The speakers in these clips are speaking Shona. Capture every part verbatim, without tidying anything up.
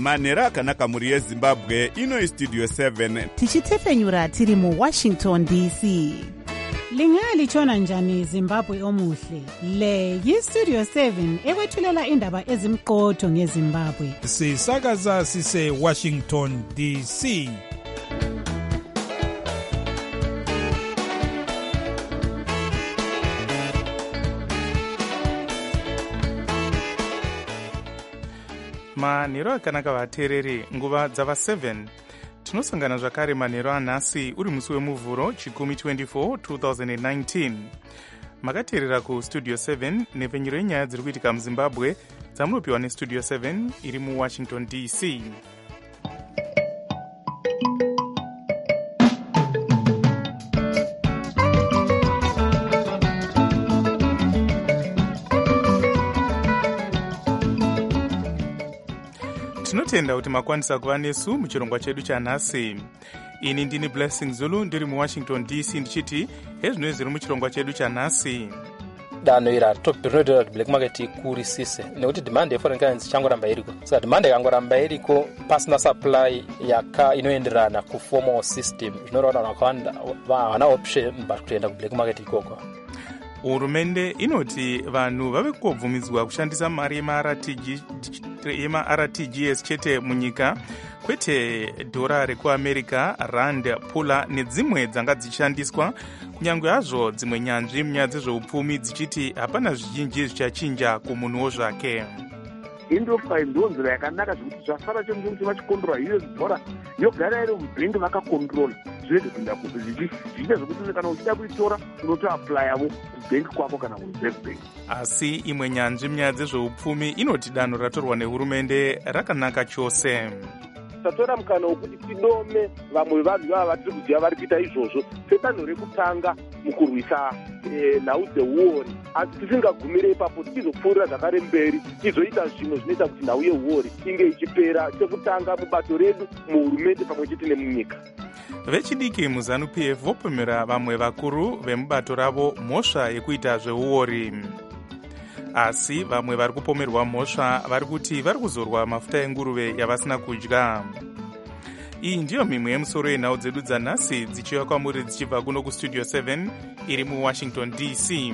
manhero akanaka mhuri yezimbabwe. Ino istudio seven tichitefenyura tiri muwashington D C. Lingalitshona njani Zimbabwe omuhle? Le yistudio seven ekwethulela indaba ezimqotho ngeZimbabwe. Sisakaza sise Washington D C. manhero akanaka vateereri, nguva dzava seven. Tinosangana zvakare manhero anhasi uri musi wemuvhuro chikumi twenty-four twenty nineteen. Makateerera kustudio seven nepfenyuro yenyaya dziri kuitika muzimbabwe dzamunopiwa nestudio seven iri muwashington D C. Tinotenda kuti makwanisa kuva nesu muchirongwa chedu chanhasi. Ini ndini Blessing Zulu ndiri muwashington D C ndichiti hezvino zviri muchirongwa chedu chanhasi. Danho ira topirinoita kuti black market ikurisise nekuti demand yeforeign currency changoramba iriko. Saka demand ikangoramba iriko pasina supply yaka inoenderana ku formal system zvinoreva kuti vakawanda havana option kuenda ku black market ikoko. Hurumende inoti vanhu vave kungobvumidzwa kushandisa mari yema-R T G S chete munyika, kwete dhora rekuamerica, rand, pula nedzimwe dzanga dzichishandiswa, kunyange hazvo dzimwe nyanzvi munyaya dzezveupfumi dzichiti hapana zvizhinji zvichachinja kumunhuwo zvake. Indofa ndonzira yakanaka zvekuti zvasara chenje kuti vachikondora U S dollar yogara iri mubhengi vakakontrola zvirege kuenda zvichiita zvekuti kana uchida kuitora unotoapplyavo kubhengi kwako kana kureserve bank. Asi imwe nyanzvi munyaya dzezveupfumi inoti danho ratorwa nehurumende rakanaka chose. Tatora mukana wekuti tidome vamwe vanhu vava vatiri kuziva vari kuita izvozvo sedanho rekutanga mukurwisa nhau dzeuori, asi tisingagumire ipapo tizopfuurira zvakare mberi tizoita zvimwe zvinoita kuti nhau yeuori inge ichipera chekutanga mubato redu muhurumende pamwe chete nemunyika. Vechidiki muZANU P F vopemera vamwe vakuru vemubato ravo mhosva yekuita zveuori. Asi vamwe vari kupomerwa mhosva vari kuti vari kuzorwa mafuta enguruve yavasina kudya. Iyi ndiyo mimwe yemusoro yenhau dzedu dzanhasi dzichiuya kwamuri dzichibva kuno kustudio seven iri muwashington D C.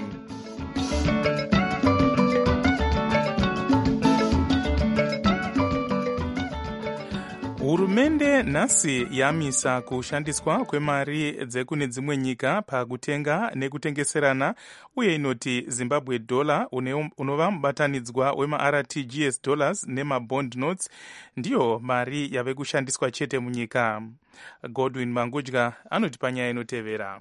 Hurumende nhasi yamisa kushandiswa kwemari dzekune dzimwe nyika pakutenga nekutengeserana, uye inoti Zimbabwe dollar unova mubatanidzwa wema-R T G S dollars nema-bond notes ndiyo mari yave kushandiswa chete munyika. Godwin Mangudya anoti panyaya inotevera.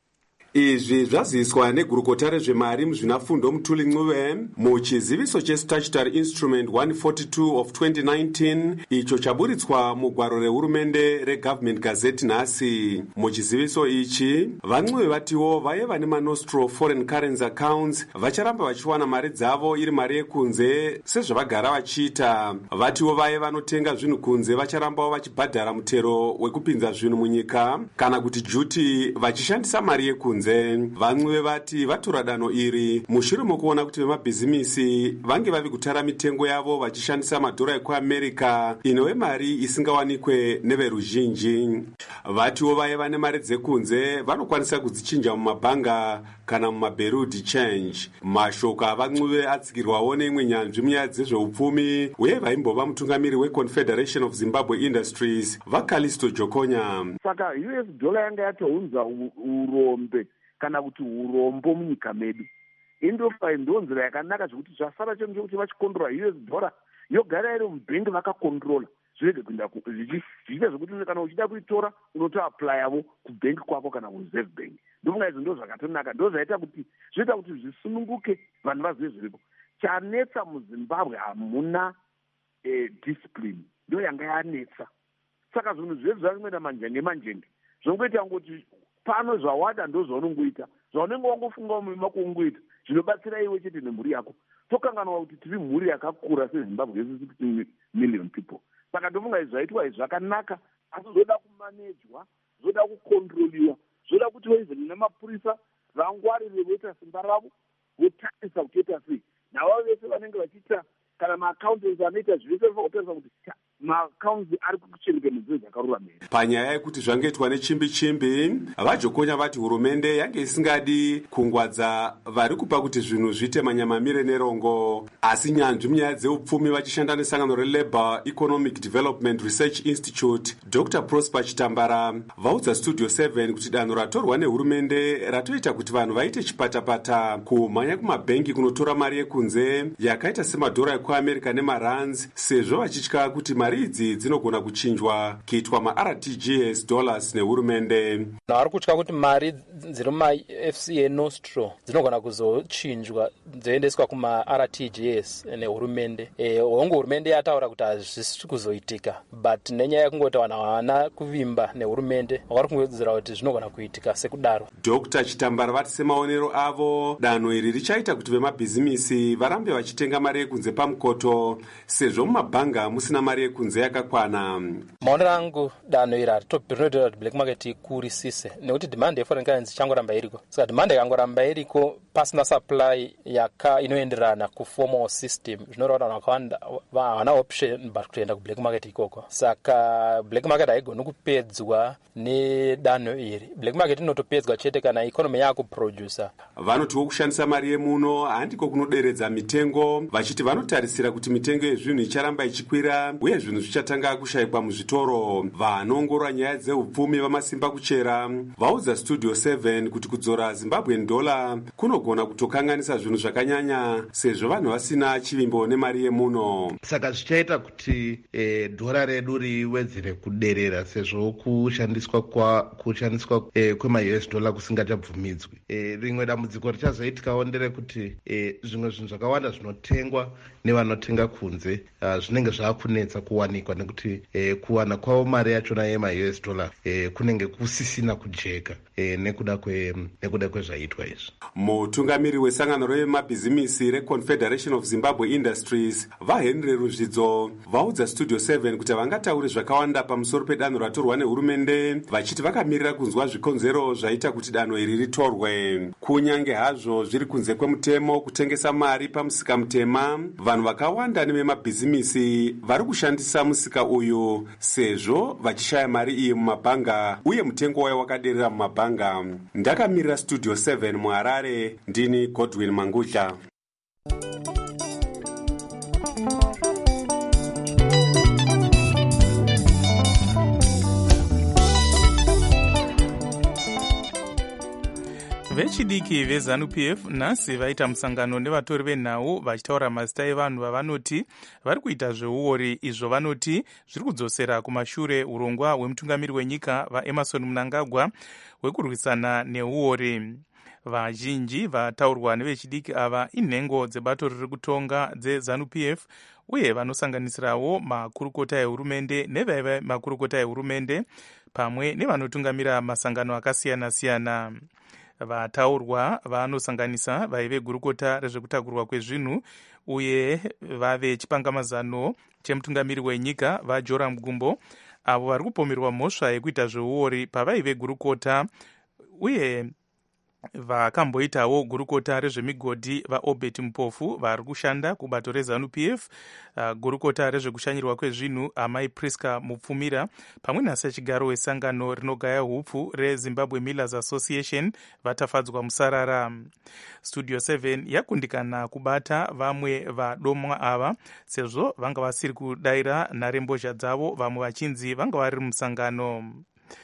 Izvi zvaziviswa negurukota rezvemari muzvinafundo Mutuli Ncube muchiziviso chestatutory instrument one forty-two of twenty nineteen icho chaburitswa mugwaro rehurumende regovernment gazette nhasi. Muchiziviso ichi vaNcube vatiwo vaye vane manostro foreign currency accounts vacharamba vachiwana mari dzavo iri mari yekunze sezvavagara vachiita. Vatiwo vaye vanotenga zvinhu kunze vacharambawo vachibhadhara mutero wekupinza zvinhu munyika kana kuti duty vachishandisa mari yekunze. VaNcube vati vatora danho iri mushure mokuona kuti vemabhizimisi vange vavi kutara mitengo yavo vachishandisa madhora ekuamerica inove mari isingawanikwe neveruzhinji. Vatiwo vaye vane mari dzekunze vanokwanisa kudzichinja mumabhanga kana mumabereau de change. Mashoko avaNcube atsigirwawo neimwe nyanzvi munyaya dzezveupfumi uye vaimbova mutungamiri weConfederation of Zimbabwe Industries vaCalisto Jokonya. Saka U S dollar yanga yatounza urombe kana kuti urombo munyika medu. Indofa ndonzira yakanaka zvekuti zvasara chenje kuti vachikondora U S dollar yogara iri mubhengi vakakontrola zvirege kuenda zvichiita zvekuti kana uchida kuitora unotoapplyavo kubhengi kwako kana kureserve bank. Ndofunga izvo ndo zvakatonaka, ndo zvaita kuti zvoita kuti zvisununguke vanhu vazive zviripo. Chanetsa muZimbabwe hamuna eh, discipline, ndo yanga yanetsa. Saka zvinhu zvedu zvazvinoita manjenge manjenge zvongoita ngoti pano zvawada ndo zvaunongoita, zvaunenge wangofunga mumima kuungoita zvinobatsira iwe chete nemhuri yako. Tokanganwa kuti tiri mhuri yakakura seZimbabwe yese sixty million people. Saka ndofunga izvi zvaitwa izvi zvakanaka, asi zvoda kumanejwa, zvoda kukontroliwa, zvoda kuti waivheni namapurisa vangwarire voita simba ravo votarisa kutoita sei. Navo vese vanenge vachiita kana maaccountants anoita zvese votarisa kuti maakaunzi ari kuchengetedzwa zvakarurama here. Panyaya yekuti zvangoitwa nechimbi-chimbi, vajokonya vati hurumende yange isingadi kungwadza vari kupa kuti zvinhu zviite manyamamire nerongo, asi nyanzvi munyaya dzeupfumi vachishanda nesangano relabour economic development research institute Dr Prosper Chitambara vaudza studio seven kuti danho ratorwa nehurumende ratoita kuti vanhu vaite chipatapata kumhanya kumabhengi kunotora mari yekunze yakaita semadhora ekuamerica nemarands, sezvo vachitya kuti mari idzi dzinogona kuchinjwa kuitwa ma-R T G S dollars nehurumende. Vari kutya kuti mari dziri muma-F C A Nostro dzinogona kuzochinjwa dzoendeswa kuma-R T G S nehurumende. E, hongu hurumende yataura kuti hazvisi kuzoitika, but nenyaya yekungoti vanhu havana kuvimba nehurumende vari kungodzera kuti zvinogona kuitika sekudaro. Dr Chitambara vati semaonero avo danho iri richaita kuti vemabhizimisi varambe vachitenga mari yekunze pamukoto, sezvo mumabhanga musina mari yekunze yakakwana. Maonero angu danho iri haritobhirinodira kuti black market ikurisise nekuti demand yeforeign currency ichangoramba iriko. Saka demand ikangoramba iriko pasina supply yaka inoenderana kuformal system, zvinoreva kuti vanhu vakawanda havana option but kutoenda kublack market ikoko. Saka black market haigoni kupedzwa nedanho iri. Black market inotopedzwa chete kana economy yakuproducer. Vanotiwo kushandisa mari yemuno handiko kunoderedza mitengo, vachiti vanotarisira kuti mitengo yezvinhu icharamba ichikwira uye zvinhu zvichatanga kushayikwa muzvitoro. Vanoongorora nyaya dzeupfumi vamasimba kuchera vaudza studio seven kuti kudzora Zimbabwean dollar kunogona kutokanganisa zvinhu zvakanyanya sezvo vanhu vasina chivimbo nemari yemuno. Saka zvichaita kuti e, dhora redu riwedzere kuderera sezvo kushandiswa kwa kushandiswa e, kwema-U S dollar kusingachabvumidzwi. E, rimwe dambudziko richazoitikawo nderekuti e, zvimwe zvinhu zvakawanda zvinotengwa nevanotenga kunze uh, zvinenge zvaakunetsa kuwanikwa nekuti e, kuwana kwavo mari yachona yema-U S dollar e, kunenge kusisina kujeka e, nekuda kwe nekuda kwezvaitwa izvi. Mutungamiri wesangano remabhizimisi reConfederation of Zimbabwe Industries vaHenry Ruzvidzo vaudza studio seven kuti vangatauri zvakawanda pamusoro pedanho ratorwa nehurumende, vachiti vakamirira kunzwa zvikonzero zvaita kuti danho iri ritorwe. Kunyange hazvo zviri kunze kwemutemo kutengesa mari pamusika mutema, vanhu vakawanda nevemabhizimisi vari kushandisa musika uyu sezvo vachishaya mari iyi mumabhanga uye mutengo wayo wakaderera mumabhanga. Ndakamirira studio seven muHarare, ndini Godwin Mangudla. Vechidiki veZANU-P F nhasi vaita musangano nevatori venhau vachitaura mazita evanhu vavanoti vari kuita zveuori, izvo vanoti zviri kudzosera kumashure urongwa hwemutungamiri wenyika vaEmerson Mnangagwa hwekurwisana neuori. Vazhinji vataurwa nevechidiki ava inhengo dzebato riri kutonga dzeZANU-P F uye vanosanganisirawo makurukota ehurumende nevaiva makurukota ehurumende pamwe nevanotungamira masangano akasiyana-siyana. Vataurwa vanosanganisa vaive gurukota rezvekutakurwa kwezvinhu uye vave chipangamazano chemutungamiri wenyika vaJoram Gumbo, avo vari kupomerwa mhosva yekuita zveuori pavaive gurukota, uye vakamboitawo gurukota rezvemigodhi vaObert Mupofu vari kushanda kubato reZANU-P F, uh, gurukota rezvekushanyirwa kwezvinhu amai Priska Mupfumira pamwe nasachigaro wesangano rinogaya hupfu reZimbabwe Millers Association vatafadzwa musarara. Studio seven yakundikana kubata vamwe vadomwa ava sezvo vanga vasiri kudaira nharembozha dzavo, vamwe vachinzi vanga vari musangano.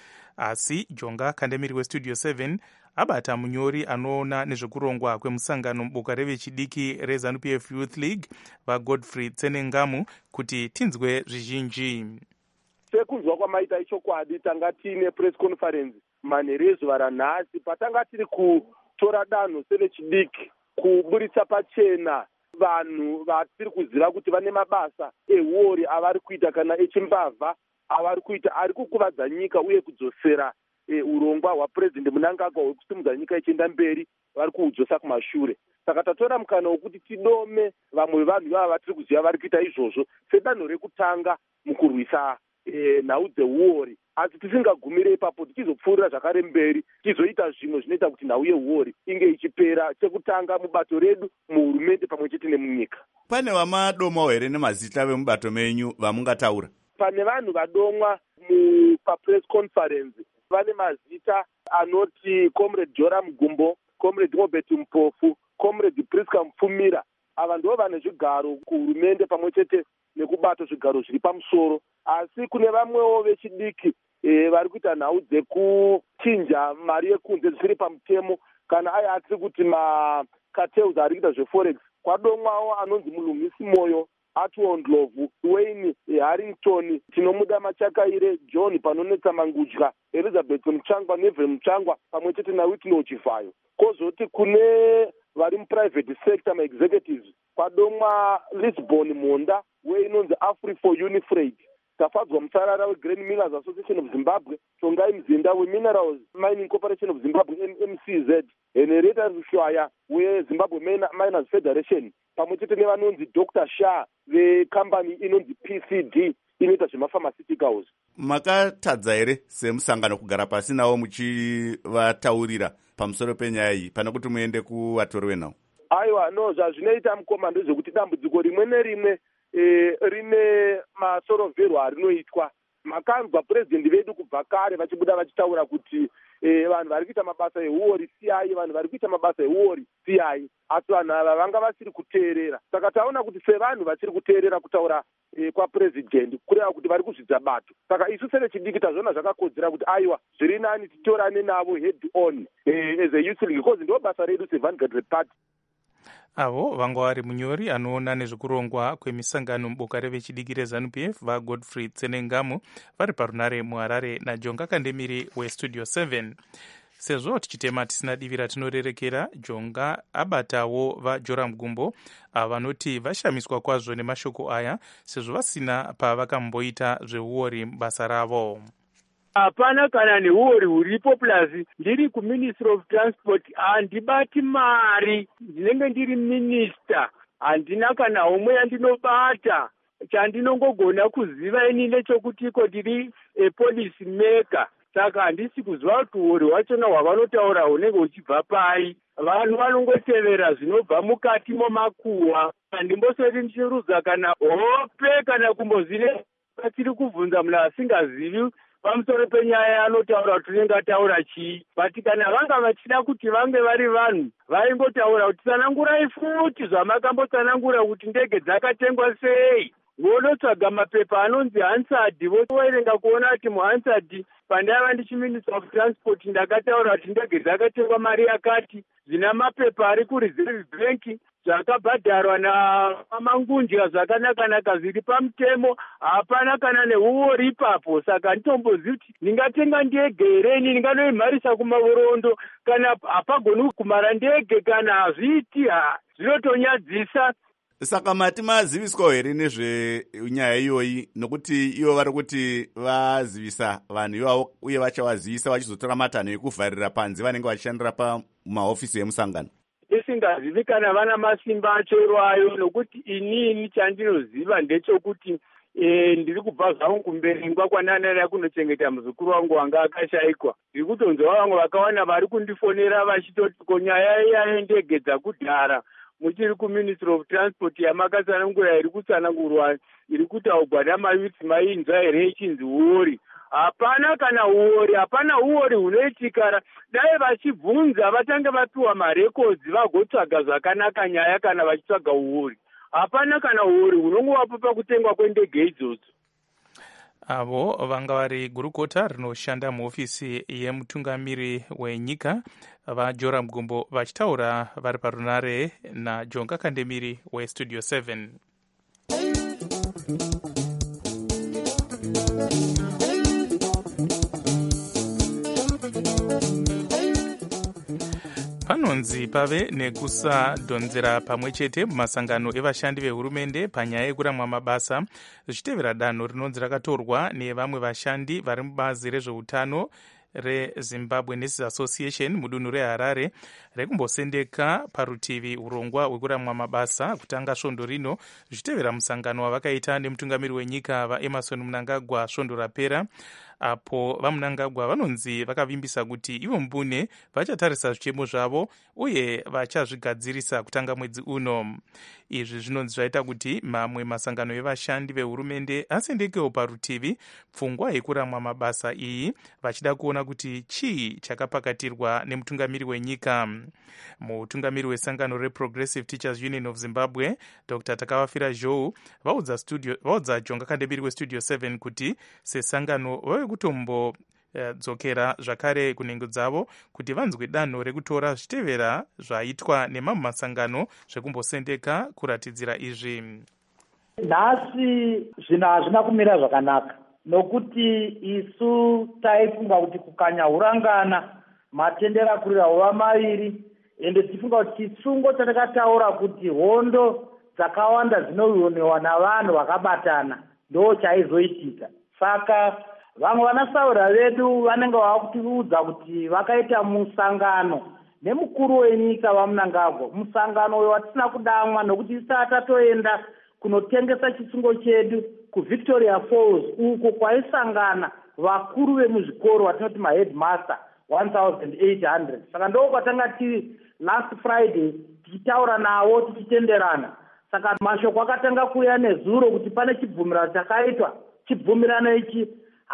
Asi Jonga Kandemiri weStudio seven abata munyori anoona nezvekurongwa kwemusangano muboka revechidiki reZANU-P F Youth League vaGodfrey Tsenengamu kuti tinzwe zvizhinji. Sekunzwa kwamaita ichokwadi tanga tiine press conference manheru ezuva ranhasi patanga tiri kutora danho sevechidiki kuburitsa pachena vanhu vatiri kuziva kuti vane mabasa euori avari kuita kana echimbavha avari kuita ari kukuvadza nyika uye kudzosera e, urongwa hwapurezidendi Mnangagwa hwekusimudza nyika ichienda mberi vari kuudzosa kumashure. Saka tatora mukana wokuti tidome vamwe vanhu vava vatiri kuziva vari kuita izvozvo sedanho rekutanga mukurwisa e, nhau dzeuori, asi tisingagumire ipapo tichizopfuurira zvakare mberi tichizoita zvimwe zvinoita kuti nhau yeuori inge ichipera, chekutanga mubato redu muhurumende pamwe chete nemunyika. Pane vamadomawo here nemazita vemubato menyu vamungataura? pane vanhu vadomwa papress conference vane mazita anoti comrade Joram Gumbo, comrade Robert Mpofu, comrade Priska Mfumira. Ava ndo vane zvigaro kuhurumende pamwe chete nekubata zvigaro zviri pamusoro. Asi kune vamwewo vechidiki e, vari kuita nhau dzekuchinja mari yekunze dzisiri pamutemo kana aya atiri kuti macartels ari kuita zveforex. Kwadomwawo anonzi Mulungisi Moyo, Atwo Ndlovu, Wayne Harrington, tinomuda Machakaire, John Panonetsa Mangudya, Elizabeth Muchangwa, Neville Muchangwa pamwe chete naWhitney Chivayo. Kozoti kune vari muprivate sector ma-executives kwadomwa Lisbon Monda weinonzi Afri for Unifreight, tafadzwa mutsarara weGrain Millers Association of Zimbabwe, Tongai Mzinda weMinerals Mining Corporation of Zimbabwe M C Z, Henrietta Rushwaya weZimbabwe Miners Federation pamwe chete nevanonzi Doctor Shah vecompany inonzi P C D inoita zvemapharmaceuticals. Makatadza here semusangano kugara pasi navo muchivataurira pamusoro penyaya iyi pana kuti muende kuvatori venhau? Aiwa, no, zvazvinoita mukoma ndezvekuti dambudziko rimwe nerimwe e, rine masorovherwa arinoitwa. Makanzwa president vedu kubva kare vachibuda vachitaura kuti e, vanhu vari kuita mabasa euori siyai, vanhu vari kuita mabasa euori siyai, asi vanhu ava vanga vasiri kuteerera. Saka taona kuti sevanhu vasiri kuteerera kutaura e, kwapresident kureva kuti vari kuzvidza bato. Saka isu sevechidiki tazvona zvakakodzera kuti aiwa zviri nani titorane navo head on e, as a youth league, because ndo basa redu seVanguard Party. Avo vanga vari munyori anoona nezvekurongwa kwemisangano muboka revechidiki reZANU P F vaGodfrey Tsenengamu vari parunare muHarare naJonga Kandemiri weStudio seven. Sezvo tichitema tisina divi ratinorerekera, Jonga abatawo vaJoram Gumbo vanoti vashamiswa kwazvo nemashoko aya sezvo vasina pavakamboita zveuori basa ravo. Hapana kana neuori huripo, plus ndiri kuMinistry of Transport handibati mari, ndinenge ndiri minister, handina kana homwe yandinobata. Chandinongogona kuziva ini nechokutiko ndiri a policy maker. Saka handisi kuziva kuti uori hwachona hwavanotaura hunenge huchibva pai. Vanhu vanongotevera zvinobva mukati momakuhwa. Handimbosati ndichiruza kana hope kana kumbozine tiri kubvunza munhu asingazivi pamusoro penyaya anotaura kuti unenge ataura chii. But kana vanga vachida kuti vange vari vanhu vaimbotaura kuti tsanangurai futi zvamakambotsanangura kuti ndege dzakatengwa sei. Vonotsvaga mapepa anonzi Hansard, voerenga kuona kuti muHansard pandaiva ndichiMinistry of Transport ndakataura kuti ndege dzakatengwa mari yakati, zvina mapepa ari kuReserve Bank zvakabhadharwa naMangunja zvakanaka-naka zviri pamutemo, hapana kana neuori ipapo. Saka nditombozivi kuti ndingatenga ndege here, ini ndinganoimharisa kumavorondo kana hapagoni kumara ndege kana hazviiti, zvinotonyadzisa. Saka mati maziviswa here nezvenyaya iyoyi, nokuti ivo vari kuti vazivisa vanhu ivavo uye vachavazivisa vachizotora matanho ekuvharira panze vanenge vachishandira pamahofisi emusangano? Isingazivi kana vana masimba achoiwayo, nokuti inini chandinoziva ndechekuti e, ndiri kubva zvangu kumberengwa kwananara kunochengeta muzukuru wangu wanga akashayikwa. Ndiri kutonzwa vangu vakawana vari kundifonera vachitoti ko nyaya iya ndege dzakudhara muchiri kuMinistry of Transport yamakatsanangura iri kutsanangurwa iri kutaurwa namayuthi mainzwa here ichinzi uori. Hapana kana uori, hapana uori hunoitikara. Dai vachibvunza vatange vapiwa marekodzi vagotsvaga zvakanaka nyaya kana vachitsvaga uori. Hapana kana uori hunongovapo pakutengwa kwendege idzodzo. Avo vanga vari gurukota rinoshanda muhofisi yemutungamiri wenyika vaJoram Gumbo vachitaura vari parunare naJonga Kandemiri weStudio seven. Panonzi pave nekusadhonzera pamwe chete mumasangano evashandi vehurumende panyaya yekuramwa mabasa zvichitevera danho rinonzi rakatorwa nevamwe vashandi vari mubazi rezveutano reZimbabwe Nurses Association mudunhu reHarare rekumbosendeka parutivi urongwa hwekuramwa mabasa kutanga svondo rino zvichitevera musangano wavakaita nemutungamiri wenyika vaEmerson Mnangagwa svondo rapera. apo vamunangagwa vanonzi vakavimbisa kuti ivo mbune vachatarisa zvichemo zvavo uye vachazvigadzirisa kutanga mwedzi uno. Izvi zvinonzi zvaita kuti mamwe masangano evashandi vehurumende asendekewo parutivi pfungwa yekuramwa mabasa iyi, vachida kuona kuti chii chakapakatirwa nemutungamiri wenyika. Mutungamiri wesangano reProgressive Teachers Union of Zimbabwe, Dr Takawafira Zhou, vaudza studio vaudza Jonga Kandemiri weStudio seven kuti sesangano vave kutombo dzokera zvakare kunhengo dzavo kuti vanzwe danho rekutora zvitevera zvaitwa nemamwe masangano zvekumbosendeka kuratidzira izvi. Nhasi zvinhu hazvina kumira zvakanaka nokuti isu taifunga kuti kukanya hurangana matendera kurira hova maviri, ende tifunga kuti chisungo chatakataura kuti hondo dzakawanda dzinowonewa navanhu vakabatana ndo chaizoitika. Saka vamwe vanasaura vedu vanenge vava kutiudza kuti vakaita musangano nemukuru wenyika vamunangagwa, musangano uyo watisina kudamwa nokuti isati tatoenda kunotengesa chisungo chedu kuVictoria Falls uko kwaisangana vakuru vemuzvikoro vatinoti maheadmaster one thousand eight hundred. Saka ndo kwatanga tiri last Friday tichitaura navo tichitenderana. Saka mashoko akatanga kuuya nezuro kuti pane chibvumirano chakaitwa. Chibvumirano ichi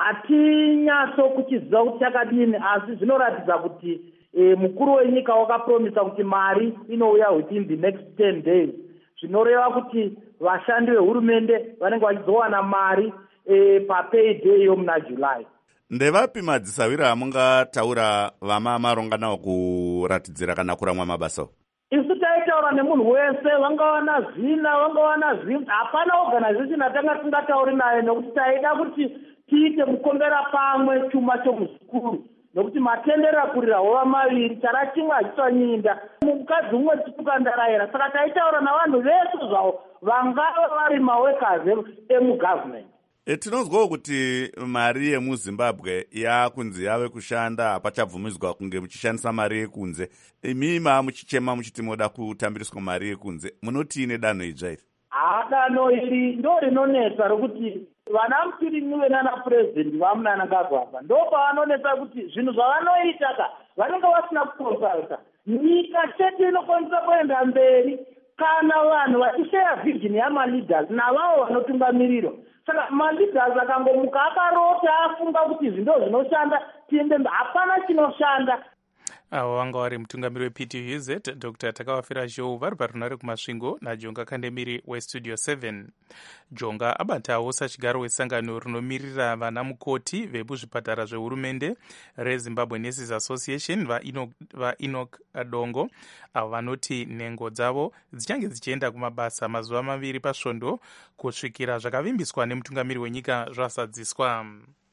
hatinyatso kuchiziva kuti chakadini, asi zvinoratidza kuti e, mukuru wenyika wakapromisa kuti mari inouya within the next ten days. Zvinoreva kuti vashandi vehurumende vanenge vachizowana mari e, papayday yomuna July. Ndevapi madzisawira amungataura vama maronga nawo kuratidzira kana kuramwa mabasa? Isu taitaura nemunhu wese, vangawana zina vangawana zvinhu, hapana organization atanga tingatauri nayo nokuti taida kuti tiite mukombera pamwe chuma chomuzukuru nokuti matendera kurira hova maviri chara chimwe hachitonyinda mukadzi umwe titukandaraira. Saka taitaura navanhu vese zvavo vangava vari mawekazi emugovernment. E, tinozwawo kuti mari yemuZimbabwe yakunzi yave kushanda hapachabvumidzwa kunge muchishandisa mari yekunze. Imi ma muchichema muchiti moda kutambiriswa mari yekunze, munoti danho idzva iri? Ha, danho iri ndo rinonetsa rokuti vana Mutirinyiwe nana president vamunangagwa ndo pavanonetsa kuti zvinhu zvavanoita ka vanenge vasina kukonsalta. Nyika chete inokwanisa kuenda mberi kana vanhu vachisheya vision yamaleaders navavo vanotungamirirwa. Saka maleaders akangomuka akarota afunga kuti zvindo zvinoshanda tiende mberi, hapana chinoshanda. Avo vanga vari mutungamiri weP T U Z Dr Takawafira Zhou vari parunare kumasvingo naJonga Kandemiri weStudio seven. Jonga abatawo sachigaro wesangano rinomirira vana mukoti vemuzvipatara zvehurumende reZimbabwe Nurses Association vaEnoch Adongo, avo vanoti nhengo dzavo dzichange dzichienda kumabasa mazuva maviri pasvondo kusvikira zvakavimbiswa nemutungamiri wenyika zvasadziswa.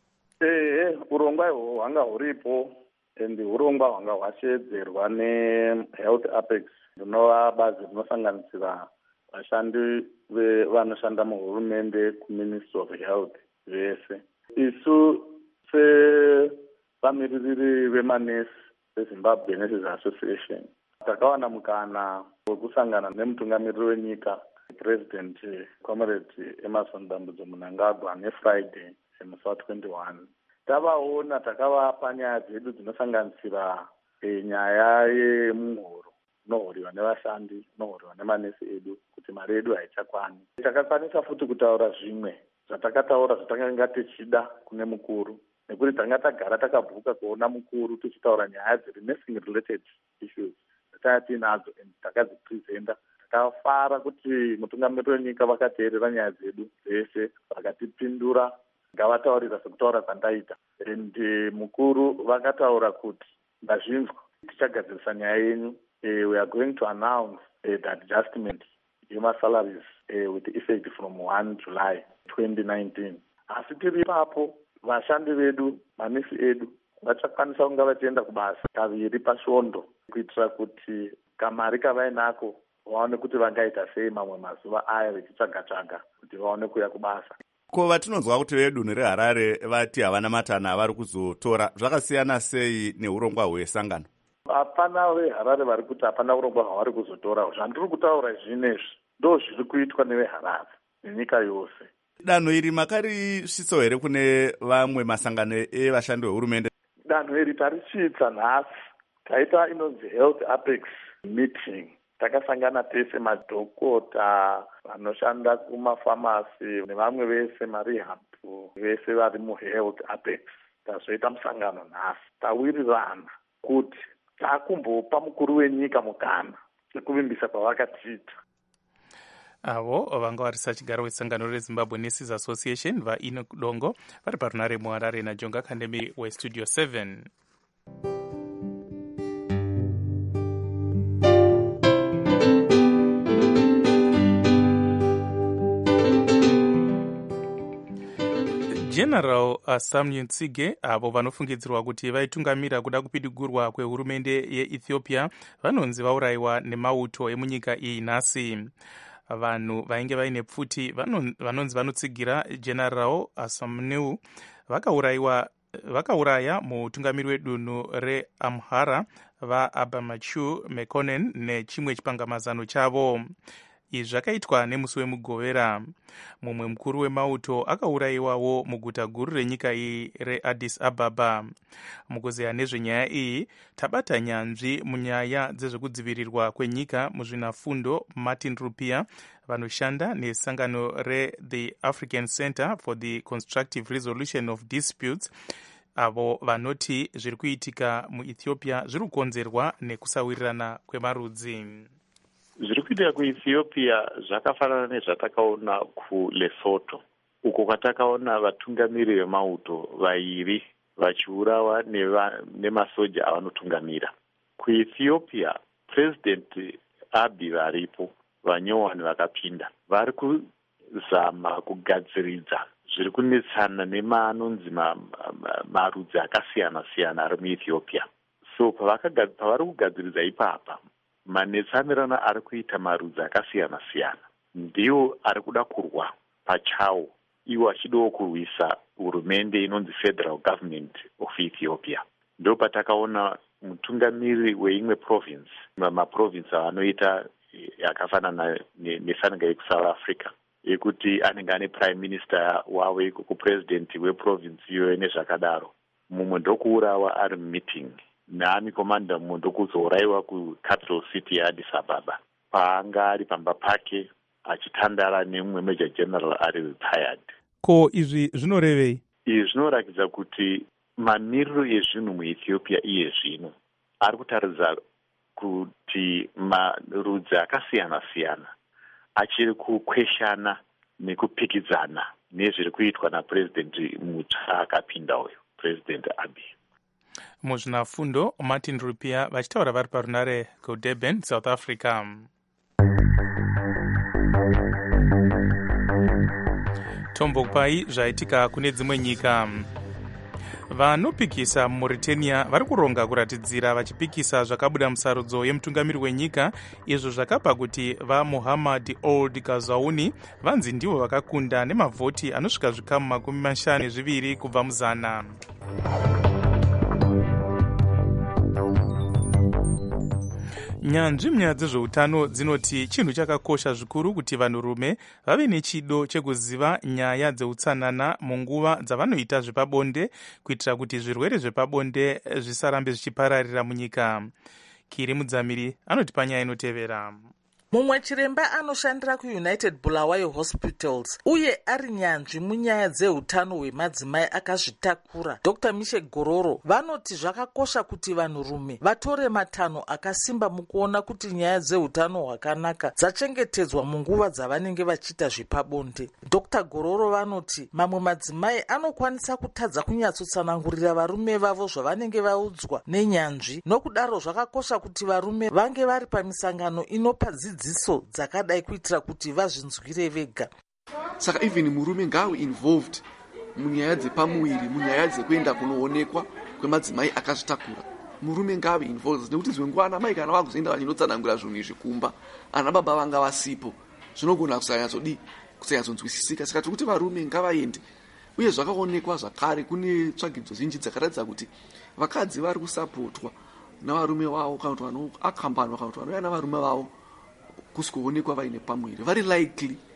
Ehe, urongwa ihwo hwanga huripo ende urongwa hwanga hwashedzerwa neHealth Apex rinova bazi rinosanganisira vashandi vanoshanda muhurumende kuMinistry of Health vese. Isu sevamiririri vemanesi veZimbabwe Nurses Association takawana mukana wekusangana nemutungamiriri wenyika President Comrade Emmerson Dambudzo Mnangagwa neFriday musi wa twenty-one. Tavaona takavapa nyaya dzedu dzinosanganisira e, nyaya yemuhoro inohoriwa nevashandi inohoriwa nemanesi edu kuti mari edu haichakwani. Takakwanisa futi kutaura zvimwe zvatakataura zvatakanga tichida kune mukuru, nekuti tanga tagara takabhuka kuona mukuru tichitaura nyaya dziri nursing related issues dzatanga tinadzo and takadzipresenta. Takafara kuti mutungamiriri wenyika vakateerera nyaya dzedu dzese vakatipindura ngavataurira sekutaura kwandaita. And uh, mukuru vakataura kuti ndazvinzwa tichagadzirisa nyaya yenyu. Uh, we are going to announce uh, the adjustment yemasalaries uh, with effect from one July twenty nineteen. Asi tiri ipapo vashandi vedu manesi edu vachakwanisa kunga vachienda kubasa kaviri pasvondo kuitira kuti kamari kavainako vaone kuti vangaita sei mamwe mazuva aya vechitsvaga-tsvaga kuti vaone kuya kubasa. Ko vatinonzwa kuti vedunhu reHarare vati havana matana avari kuzotora, zvakasiyana sei neurongwa hwesangano? Hapana veHarare vari kuti hapana urongwa hwavari kuzotora. Zvandiri kutaura zvinezvi ndo zviri kuitwa neveHarare nenyika yose. danho iri makarisvitsawo here kune vamwe masangano evashandi vehurumende? Danho iri tarisvitsa nhasi, taita inonzi health apex meeting. Takasangana tese madhokota vanoshanda kumafamasi nevamwe vese marehab vese vari muhealth apex. Tazoita musangano nhasi, tawirirana kuti takumbopa mukuru wenyika mukana sekuvimbisa kwavakatiita. avo vanga varisa chigaro wesangano rezimbabwe nurses association vaEnoch Dongo vari parunare muharare naJonga Kandemi westudio seven. General Samuel Ntsige avo vanofungidzirwa kuti vaitungamira kuda kupidigurwa kwehurumende yeEthiopia vanonzi vaurayiwa nemauto emunyika iyi nhasi. Vanhu vainge vaine pfuti vanonzi vanotsigira General Asamonew vakaurayiwa vakauraya mutungamiri wedunhu reAmhara vaAbamachu Mekonnen nechimwe chipangamazano chavo. Izvi zvakaitwa nemusi wemugovera. Mumwe mukuru wemauto akaurayiwawo muguta guru renyika iyi reAddis Ababa. Mukuzeya nezvenyaya iyi tabata nyanzvi munyaya dzezvekudzivirirwa kwenyika muzvinafundo Martin Rupia vanoshanda nesangano reThe African Center for the Constructive Resolution of Disputes, avo vanoti zviri kuitika muEthiopia zviri kukonzerwa nekusawirirana kwemarudzi. Zviri kuitika kuEthiopia zvakafanana nezvatakaona kuLesotho, uko kwatakaona vatungamiri vemauto vairi vachiurawa nemasoja avanotungamira. KuEthiopia, President Abiy varipo, vanyowani vakapinda, vari kuzama kugadziridza zviri kunetsana nemanonzi marudzi akasiyana siyana ari muEthiopia. So pavari kugadziridza ipapa, manetsamirana ari kuita marudzi akasiyana siyana ndiwo ari kuda kurwa pachawo, iwo achidawo kurwisa hurumende inonzi Federal Government of Ethiopia. Ndo patakaona mutungamiri weimwe province, maprovince anoita yakafanana nefananga yekuSouth Africa, yekuti anenge ane prime minister wawe iko president weprovince iyoyo nezvakadaro. Mumwe ndokuurawa ari mumeeting naami komanda mumwe ndokuzourayiwa kucapital city yaAddis Ababa paanga ari pamba pake achitandara nemumwe major general ari retired. Ko izvi zvinorevei? Izvi zvinorakidza kuti mamiriro ezvinhu muEthiopia iye zvino ari kutaridza kuti marudzi akasiyana siyana achiri kukweshana nekupikidzana nezviri kuitwa napresident mutsva akapinda uyu, President Abiy. Muzvinafundo Martin Rupia vachitaura vari parunare kuDurban, South Africa. Tombopai zvaitika kune dzimwe nyika. Vanopikisa muMauritania vari kuronga kuratidzira vachipikisa zvakabuda musarudzo yemutungamiri wenyika, izvo zvakapa kuti vaMuhammad Ould Ghazouani vanzi ndivo vakakunda nemavhoti anosvika zvikamu makumi mashanu nezviviri kubva muzana. Nyanzvi munyaya dzezveutano dzinoti chinhu chakakosha zvikuru kuti vanhurume vave nechido chekuziva nyaya dzeutsanana munguva dzavanoita zvepabonde, kuitira kuti zvirwere zvepabonde zvisarambe zvichipararira munyika. Kiri Mudzamiri anoti panyaya inotevera. Mumwe chiremba anoshandira kuUnited Bulawayo Hospitals uye ari nyanzvi munyaya dzeutano hwemadzimai akazvitakura, Doctor Mishe Gororo, vanoti zvakakosha kuti vanhurume vatore matanho akasimba mukuona kuti nyaya dzeutano hwakanaka dzachengetedzwa munguva dzavanenge vachiita zvepabonde. Doctor Gororo vanoti mamwe madzimai anokwanisa kutadza kunyatsotsanangurira varume vavo zvavanenge vaudzwa nenyanzvi, nokudaro zvakakosha kuti varume vange vari pamisangano inopa dzidziso dzakadai kuitira kuti vazvinzwire vega. Saka even murume ngawe involved munyaya dzepamuviri, munyaya dzekuenda kunoonekwa kwemadzimai akazvitakura. Murume ngawe involved nekuti dzimwe nguva anamai kana vakuzoenda vachinotsanangura zvinhu izvi kumba, ana baba vanga vasipo, zvinogona kusanyatsodi kusanyatsonzwisisika. Saka tiri kuti varume ngavaende. Uye zvakaonekwa zvakare kune tsvagidzo zhinji dzakaratidza kuti vakadzi vari kusapotwa navarume vavo kana kuti vanoakambanwa kana kuti vanouya navarume vavo kusikuonekwa vaine pamuviri, very likely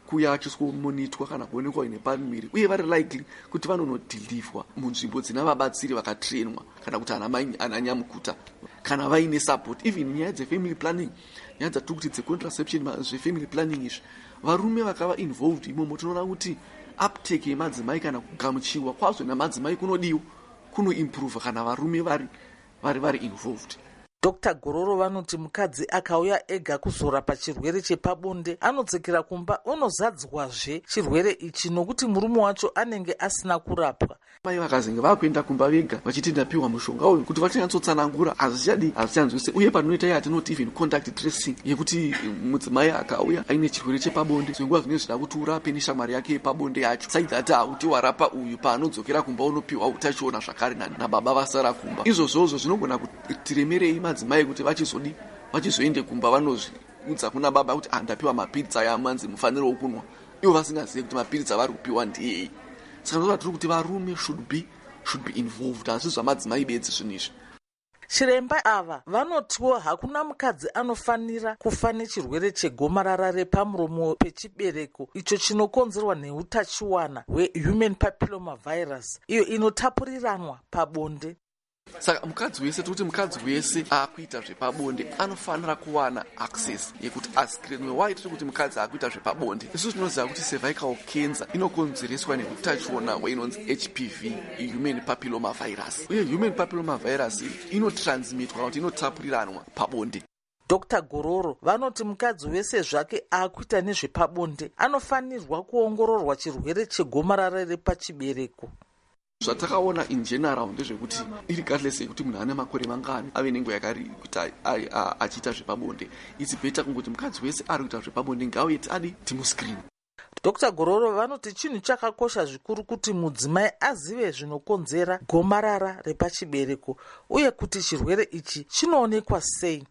kuya achisikomonitwa kana kuonekwa ine pamuviri, uye vari likely kuti vanonodhilivhwa munzvimbo dzina vabatsiri vakatrainwa kana kuti ana nyamukuta kana vaine support. Even nyaya dzefamily planning, nyaya dzatiri kuti dzecontraception, zvefamily planning izvi, varume vakava involved imomo tinoona kuti uptake yemadzimai kana kugamuchiwa kwazvo namadzimai kunodiwa, kunoimprove kana varume vari vari vari involved. Dr Gororo vanoti mukadzi akauya ega kuzorapa chirwere chepabonde anodzokera kumba onozadzwazve chirwere ichi nokuti murume wacho anenge asina kurapwa. Mai vakazenge vakuenda kumba vega vachiti ndapiwa mushonga uyu kuti vachanyatsotsanangura hazvichadi hazvichanzwise, uye panoita yatinoti even contact tracing yekuti mudzimai akauya aine chirwere chepabonde zvenguva zvine zvida kuti urape neshamwari yake yepabonde yacho saidhati hauti warapa uyu paanodzokera kumba unopiwa utachiona zvakare nababa vasara kumba. Izvozvozvo zvinogona kutiremerei madzimai kuti vachizodi vachizoende kumba vanozviudza kuna baba kuti andapiwa mapiritsi aya amanzi mufaniro wokunwa, ivo vasingazivi kuti mapiritsi avari kupiwa ndiyei. Saka ndoda tiri kuti varume should be should be involved, hazvi zvamadzimai bedzi zvinhu izvi. Chiremba ava vanotiwo hakuna mukadzi anofanira kufa nechirwere chegomarara repamuromo pechibereko icho chinokonzerwa neutachiwana hwehuman papilloma virus iyo inotapuriranwa pabonde. Saka mukadzi wese tikuti mukadzi wese akuita zvepabonde anofanira kuwana access yekuti askrinwe. Why tiri kuti mukadzi akuita zvepabonde? Isu tinoziva kuti cervical cancer inokonzereswa neutachiona hwainonzi H P V, human papilloma virus, uye human papilloma virus inotransmitwa kana kuti inotapuriranwa pabonde. Dr Gororo vanoti mukadzi wese zvake akuita nezvepabonde anofanirwa kuongororwa chirwere chegomarara repachibereko. Zvatakaona in general ndezvekuti irregardless yekuti munhu ane makore mangani ave nenguva yakari kuti achiita zvepabonde, it's better kungoti mukadzi wese ari kuita zvepabonde ngauyeti adi timuscreen. Dr Gororo vanoti chinhu chakakosha zvikuru kuti mudzimai azive zvinokonzera gomarara repachibereko uye kuti chirwere ichi chinoonekwa sei.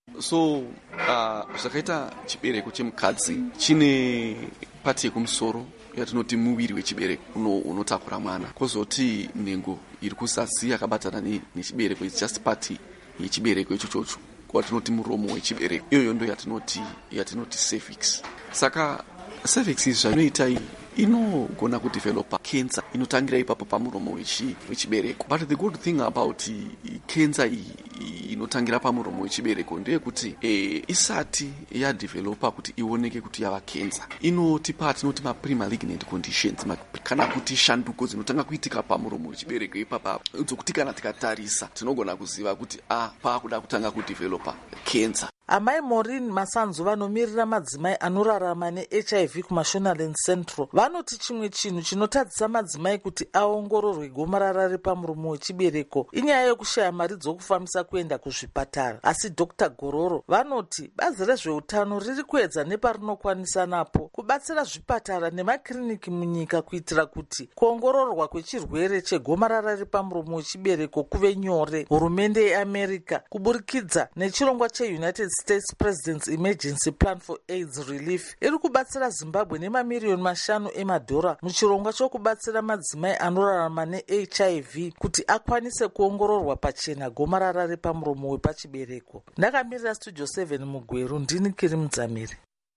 So uh, zvakaita chibereko chemukadzi chine pati yekumusoro yatinoti muviri wechibereko unotakura mwana, kozoti nhengo iri kuzasi yakabatana nechibereko, it's just pati yechibereko icho chocho kwatinoti muromo wechibereko, iyoyo ndo yatinoti yatinoti cervix. Saka cervix izvi zvinoita inogona kudevelopa cancer inotangira ipapo pamuromo wechibereko. But the good thing about cancer inotangira pamuromo wechibereko ndeyekuti eh, isati yadevelopa kuti ioneke kuti yava cancer, inotipa tinoti ma-premalignant conditions, kana kuti shanduko dzinotanga kuitika pamuromo wechibereko ipapa dzokuti kana tikatarisa tinogona kuziva kuti ah paakuda kutanga kudevelopa cancer. Amai Maureen Masanzu vanomirira madzimai anorarama ne-H I V kuMashonaland Central vanoti chimwe chinhu chinotadzisa madzimai kuti aongororwe gomarara repamuromo wechibereko inyaya yekushaya mari dzokufambisa kuenda kuzvipatara. Asi Dr Gororo vanoti bazi rezveutano riri kuedza neparinokwanisa napo kubatsira zvipatara nemakiriniki munyika kuitira kuti kuongororwa kwechirwere chegomarara repamuromo wechibereko kuve nyore. Hurumende yeAmerica kuburikidza nechirongwa cheUnited States President's Emergency Plan for AIDS Relief iri kubatsira Zimbabwe nemamiliyoni mashanu emadhora muchirongwa chokubatsira madzimai anorarama ne-H I V kuti akwanise kuongororwa pachena gomarara repamuromo wepachibereko. Ndakamirira Studio seven mugweru, ndini Kiri Mudzamiri.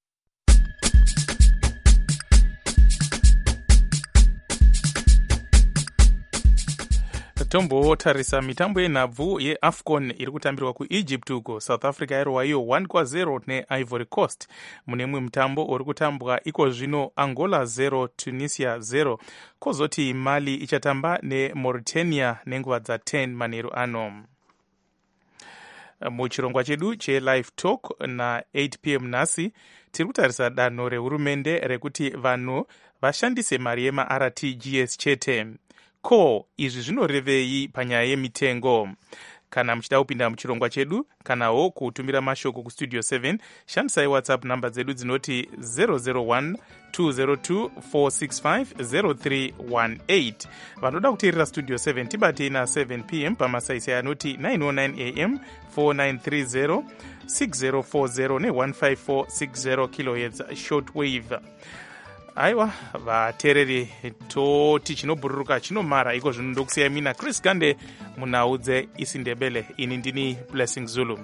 tombotarisa mitambo yenhabvu yeAFCON iri kutambirwa kuEgypt uko. South Africa yarwa iyo one kwa zero neIvory Coast. Mune mumwe mutambo uri kutambwa iko zvino Angola zero Tunisia zero, kozoti Mali ichatamba neMauritania nenguva dza ten manheru ano. Muchirongwa chedu chelive talk na eight p m nhasi tiri kutarisa danho rehurumende rekuti vanhu vashandise mari yemaR T G S chete. Ko izvi zvinorevei panyaya yemitengo? Kana muchida kupinda muchirongwa chedu kanawo kutumira mashoko kustudio seven, shandisai WhatsApp namba dzedu dzinoti zero zero one two zero two four six five zero three one eight. Vanoda kuteerera Studio seven tibatei na seven p m pamasaisai anoti nine oh nine a m four nine three zero six zero four zero ne one five four six zero kilohertz shortwave. Aiwa vateereri, toti chinobhururuka chinomara. Iko zvino ndokusiyai mina Chris Gande munhau dzeIsindebele. Ini ndini Blessing Zulu.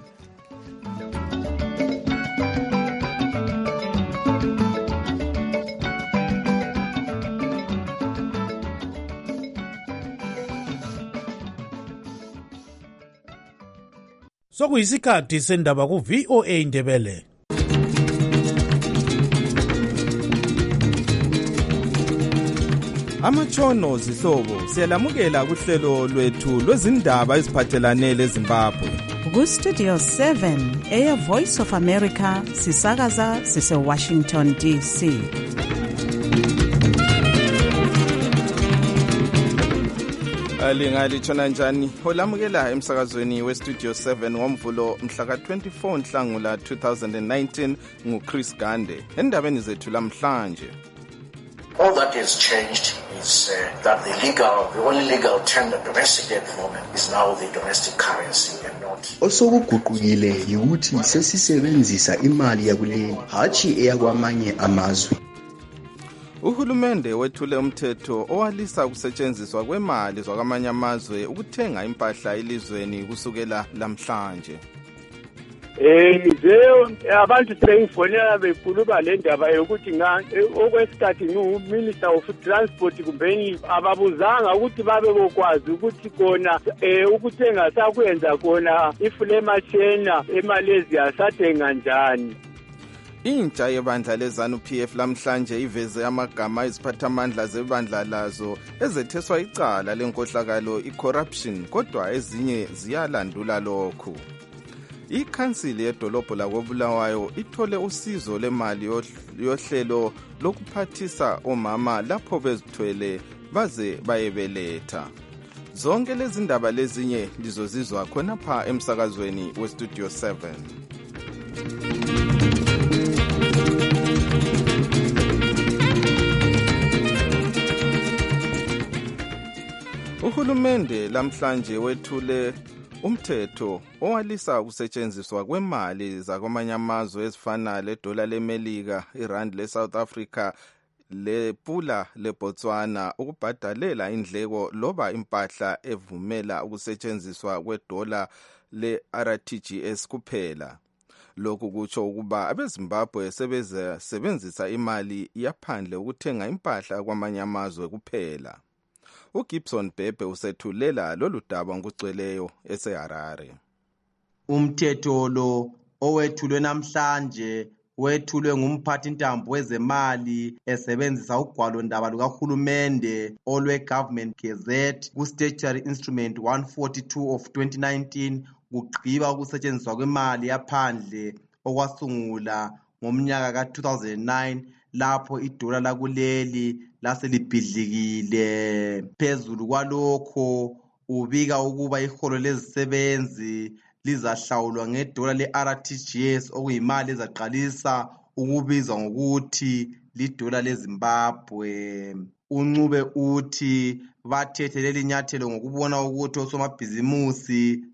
sokuyisikhathi sendaba ku-V O A Ndebele. Amatshono zihlobo siyalamukela kuhlelo lwethu lwezindaba eziphathelane leZimbabwe. Ku-Studio seven eya Voice of America sisakaza sise-Washington D C. Lingalithona njani? Olamukela emsakazweni we-Studio seven ngomvulo mhla ka-twenty-four Nhlangula two thousand nineteen nguChris Gande. Endabeni zethu lamhlanje. All that has changed is uh, that the legal, the only legal tender domestic at the moment is now the domestic currency and not. Osokuguqukile ukuthi sesisebenzisa imali yakuleli hachi eyakwamanye amazwe. Uhulumende wethule umthetho owalisa ukusetshenziswa kwemali zakwamanye amazwe ukuthenga impahla elizweni kusukela lamhlanje. Eh nje abantu sebengifonela bekhuluma le ndaba yokuthi okwesikhathi ngiminister of transport kumbeni ababuzanga ukuthi babe bokwazi ukuthi kona eh ukuthenga sakwenza kona ifule machena eMalaysia sathenga njani. Intsha yebandla leZANU-P F lamhlanje iveze amagama eziphathamandla zebandla lazo ezetheswa icala lenkohlakalo i-corruption kodwa ezinye ziyalandula lokhu. Ikhansili yedolobho lakoBulawayo ithole usizo lemali yohlelo lokuphathisa omama lapho bezithwele baze bayebeletha. Zonke lezi ndaba lezinye lizozizwa khonapha emsakazweni weStudio seven. Uhulumende lamhlanje wethule umthetho owalisa ukusetshenziswa kwemali zakwamanye amazwe ezifana ledola leMelika, irand leSouth Africa, lepula leBotswana ukubhadalela indleko loba impahla evumela ukusetshenziswa kwedola le-R T G S kuphela. Lokhu kutsho ukuba abeZimbabwe sebezasebenzisa imali yaphandle ukuthenga impahla kwamanye amazwe kuphela. uGibson Bhebhe usethulela lolu daba ngokugcweleyo eseHarare. Umthetho lo owethulwe namhlanje wethulwe ngumphathi ntambo wezemali esebenzisa ugwalo ndaba lukahulumende olwe Government Gazette ku Statutory Instrument one forty-two of twenty nineteen kugqiba ukusetshenziswa kwemali yaphandle okwasungula ngomnyaka ka two thousand nine lapho idola lakuleli laselibhidlikile. Phezulu kwalokho ubika ukuba iholo lezisebenzi lizahlawulwa ngedola le-R T G S okuyimali ezaqalisa ukubizwa ngokuthi lidola leZimbabwe. Uncube uthi bathethe leli nyathelo ngokubona ukuthi osomabhizimusi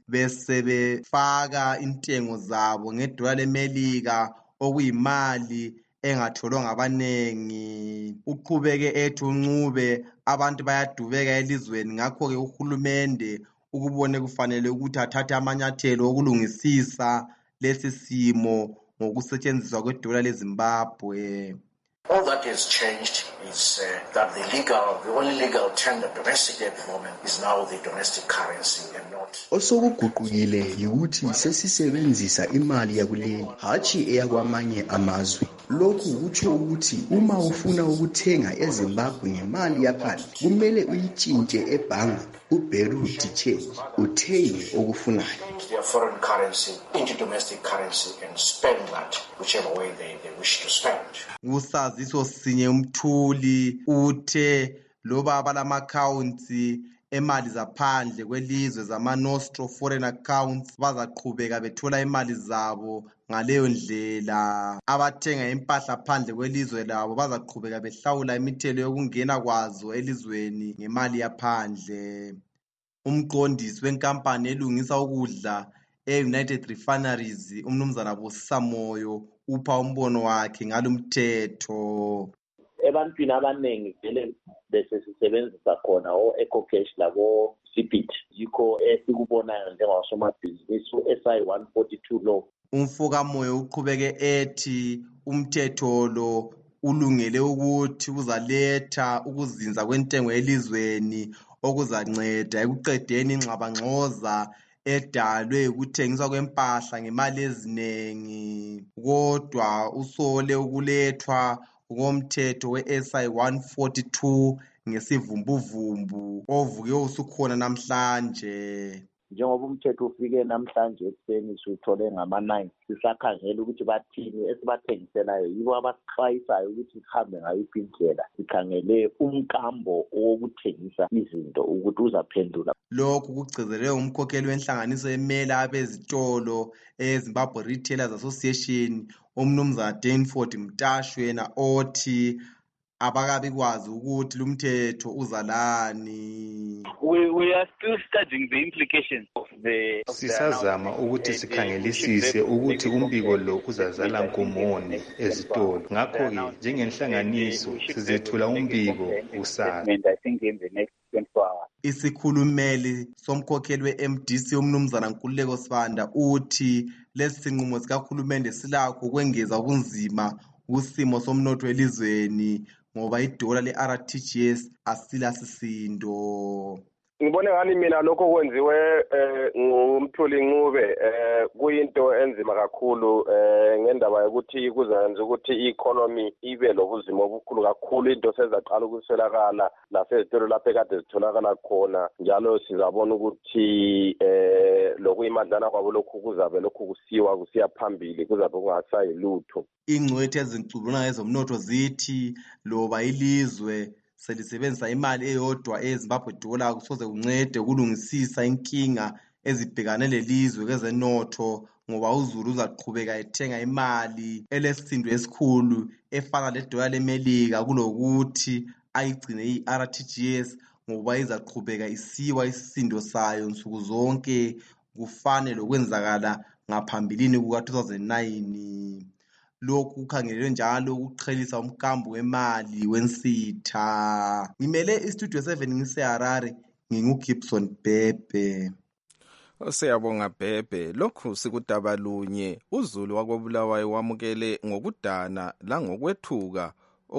besebefaka intengo zabo ngedola leMelika okuyimali engatholwa ngabanengi. Uqhubeke ethi uncube abantu bayadubeka elizweni ngakho ke uhulumende ukubone kufanele ukuthi athathe amanyathelo okulungisisa lesi simo ngokusetshenziswa kwedola leZimbabwe. All that has changed is uh, that the legal, the only legal tender domestic at the moment is now the domestic currency and not. Osokuguqukile ukuthi sesisebenzisa imali yakuleli hachi eyakwamanye amazwe. Lokhu kutsho ukuthi uma ufuna ukuthenga eZimbabwe ngemali yaphandle kumele uyitshintshe ebhangi uBeru Change uthenge okufunayo. Their foreign currency into domestic currency and spend that whichever way they, they wish to spend. Usaziso sinye umthuli uthe loba abalama accounts emali zaphandle kwelizwe zama nostro foreign accounts bazaqhubeka bethola imali zabo ngaleyo ndlela. Abathenga impahla phandle kwelizwe labo bazaqhubeka behlawula imithelo yokungena kwazo elizweni ngemali yaphandle. Umqondisi wenkampani elungisa ukudla e-United Refineries umnumzana Bosamoyo upha umbono wakhe ngalomthetho. Ebantwini abaningi vele bese sisebenzisa khona o EcoCash labo Fitbit yikho esikubonayo njengosomabhizinisi S I one forty-two lo. Umfoka moyo uqhubeke ethi umthetho lo ulungele ukuthi uzaletha ukuzinza kwentengo elizweni okuzanceda ekuqedeni ingxabangxoza edalwe ukuthengiswa kwempahla ngemali eziningi, kodwa usole ukulethwa komthetho we-S I one forty-two ngesivumbuvumbu ovuke usukhona namhlanje. Njengoba umthetho ufike namhlanje ekuseni siwuthole ngama-nine sisakhangela ukuthi bathini esibathengiselayo yibo abasixwayisayo ukuthi sihambe ngayiphi indlela sikhangele umkambo wokuthengisa izinto ukuthi uzaphendula. Lokhu kugcizelwe umkhokheli wenhlanganiso emela abezitolo eZimbabwe Retailers Association umnumzana Danford Mtashu yena othi abakabi kwazi ukuthi lumthetho uzalani. We, we are still studying the implications of the of sisazama ukuthi sikhangelisise ukuthi umbiko lo uzazala ngomone ezitolo. Ngakho-ke njengenhlanganiso sizethula umbiko usasa. Isikhulumeli somkhokheli we-M D C umnumzana Nkululeko Sibanda uthi lesi sinqumo sikahulumende silakho ukwengeza ubunzima kusimo somnotho elizweni ngoba idola le-R T G S asila sisindo. Ngibone ngani mina lokho kwenziwe ngumthuli Ncube kuyinto enzima kakhulu ngendaba yokuthi kuzenza ukuthi i-economy ibe lobuzima obukhulu kakhulu, into sezaqala ukuswelakala nasezitolo lapho ekade zitholakala khona, njalo sizabona ukuthi lokuyimadlana kwabo lokhu kuzabe lokhu kusiwa kusiya phambili, kuzabe kungasayi lutho. Ingcwethi ezincubuluna ngezomnotho zithi loba ilizwe selisebenzisa imali eyodwa eZimbabwe dollar kusoze kuncede ukulungisisa inkinga ezibhekane lelizwe kwezenotho, ngoba uZulu uzaqhubeka ethenga imali elesisindo esikhulu efana ledola leMelika kulokuthi ayigcine i-R T G S ngoba izaqhubeka isiwa isisindo sayo nsuku zonke kufane lokwenzakala ngaphambilini kuka two thousand nine. Lokhu kukhangelelwe njalo ukuqhelisa umkambo wemali wensitha. Ngimele istudio seven ngiseHarare, nginguGibson Bhebhe. Siyabonga Bhebhe. Lokhu sikudaba lunye. uZulu wakobulawayo wamukele ngokudana la ngokwethuka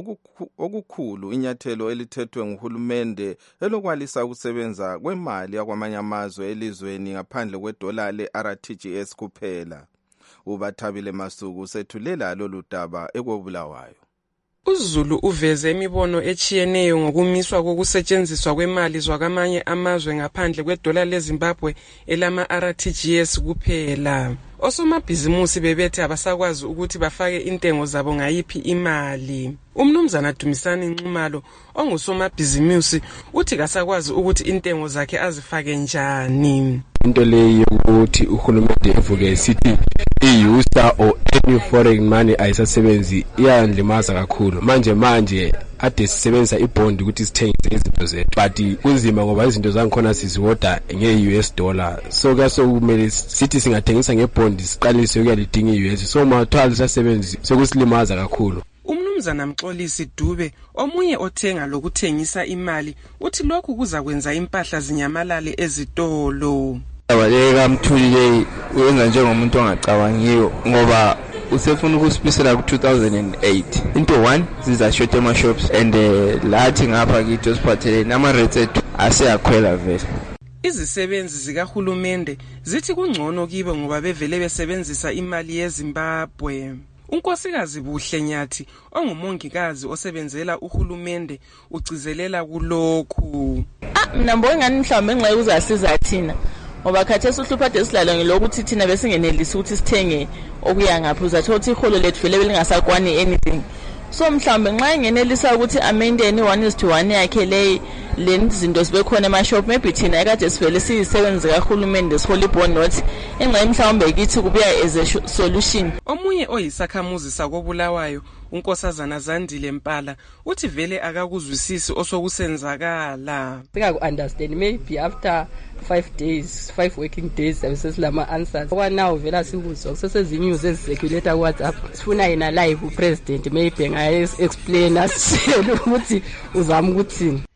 okukhulu inyathelo elithethwe nguhulumende elokwalisa ukusebenza kwemali yakwamanye amazwe elizweni ngaphandle kwedola le-R T G S kuphela. uBathabile Masuku sethulela lolu daba ekobulawayo. uZulu uveze imibono echiyeneyo ngokumiswa kokusetshenziswa kwemali zwakamanye amazwe ngaphandle kwedola leZimbabwe elama-R T G S kuphela. Osomabhizimusi bebethi abasakwazi ukuthi bafake intengo zabo ngayiphi imali. Umnumzana Dumisani Nxumalo ongusomabhizimusi uthi kasakwazi ukuthi intengo zakhe azifake njani. Into leyo ukuthi uhulumende evuke esithi i-U S A or any foreign money ayisasebenzi iyandlimaza kakhulu. Manje manje ade sisebenzisa ibond ukuthi sithengise izinto zethu, but kunzima ngoba izinto zangikhona siziwoda nge-U S dollar, so kaso kumele sithi singathengisa ngebond siqalise ukuyalidinga i-U S, so mathwala sisasebenzi sokusilimaza kakhulu. Umnumzana Mxolisi Dube omunye othenga lokuthengisa imali uthi lokhu kuza kwenza impahla zinyamalale ezitolo. Abaleka Mthuli le uyenza njengomuntu ongacabangiyo ngoba usefuna ukusibisela ku two thousand eight. Into one ziza short ema shops and uh, lathi ngapha kithi osiphathele nama rates ethu aseyakhwela vele. Izisebenzi zikahulumende zithi kungcono kibo ngoba bevele besebenzisa imali yeZimbabwe. Unkosikazi Buhle Nyathi ongumongikazi osebenzela uhulumende ugcizelela kulokhu. Ah, mina mbona ngani mhlawumbe ngenxa yokuzasiza thina. Ngoba khathesi uhluphathe silalo ngelokuthi thina besingenelisi ukuthi sithenge okuya ngapha uzathola ukuthi iholo lethu vele belingasakwani anything. So mhlawumbe nxa ingenelisa ukuthi amendeni one is to one yakhe le lezinto sibe khona ema shop, maybe thina ekade sivele siyisebenzi kahulumende sihola ibond nothi enxa mhlawumbe kithi kubuya as a solution. Omunye oyisakhamuzi sakobulawayo unkosazana Zandile Mpala uthi vele akakuzwisisi osokusenzakala. Sika understand maybe after five days five working days abesesilama answers kwa now vela sikuzwa kusesezinye news ezicirculate ku WhatsApp sifuna yena live upresident maybe ngaye explain us ukuthi uzama ukuthini. In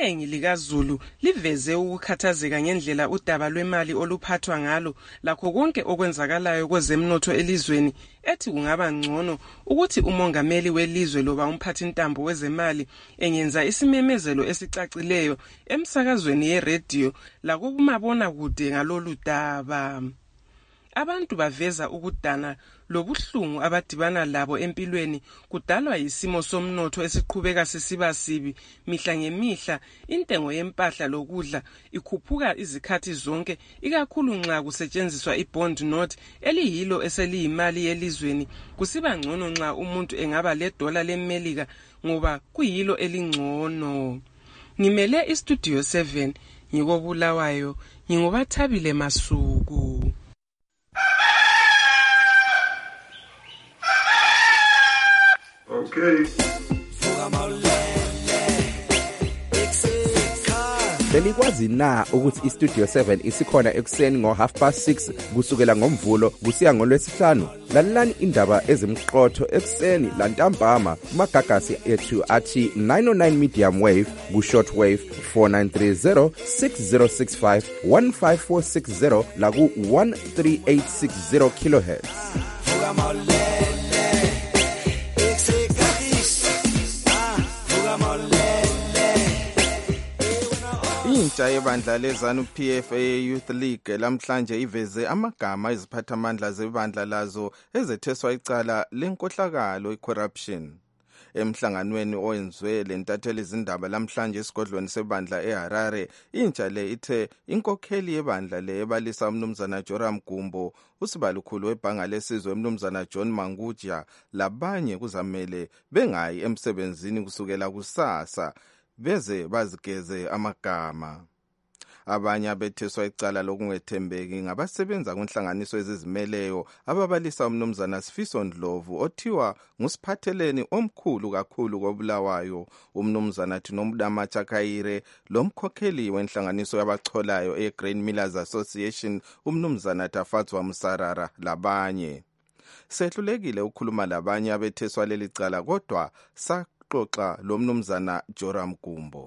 iningi likaZulu liveze ukukhathazeka ngendlela udaba lwemali oluphathwa ngalo lakho konke okwenzakalayo kwezemnotho elizweni, ethi kungaba ngcono ukuthi umongameli welizwe loba umphathintambo wezemali engenza isimemezelo esicacileyo emsakazweni yeradio lako kumabona kude ngalolu daba. Abantu baveza ukudana lobuhlungu abadibana labo empilweni kudalwa yisimo somnotho esiqhubeka sisiba sibi mihla ngemihla. Intengo yempahla lokudla ikhuphuka izikhathi zonke, ikakhulu nxa kusetshenziswa ibond note eliyilo eseliyimali yelizweni. Kusiba ngcono nxa umuntu engaba le dola leMelika ngoba kuyilo elingcono. Ngimele istudio seven ngikobulawayo, ngingobathabile Masuku. Okay. Belikwazi na ukuthi iStudio seven isikhona ekuseni ngo half past six kusukela ngomvulo kusiya ngolwesihlanu? Lalelani indaba ezimqotho ekuseni lantambama kumagagasi ethu athi nine oh nine medium wave ku short wave four nine three zero six zero six five one five four six zero la ku one three eight six zero kilohertz. Intsha yebandla lezanu P F A Youth League lamhlanje iveze amagama eziphathamandla zebandla lazo ezetheswa icala lenkohlakalo icorruption. Emhlanganweni owenziwe lentatheli izindaba lamhlanje esigodlweni sebandla eHarare, intsha le ithe inkokheli yebandla le ebalisa umnumzana Joram Gumbo, usibalukhulu webhanga lesizwe umnumzana John Manguja labanye kuzamele bengayi emsebenzini kusukela kusasa beze bazigeze amagama. Abanye abetheswa icala lokungethembeki ngabasebenza kunhlanganiso ezizimeleyo ababalisa umnumzana Sifiso Ndlovu othiwa ngusiphatheleni omkhulu kakhulu kobulawayo umnumzana Thinomdama Chakayire lomkhokheli wenhlanganiso yabacholayo eGrain Millers Association umnumzana Tafatswa Musarara labanye. Sehlulekile ukukhuluma labanye abetheswa leli cala kodwa sa xoxa lo mnumzana Joram Gumbo.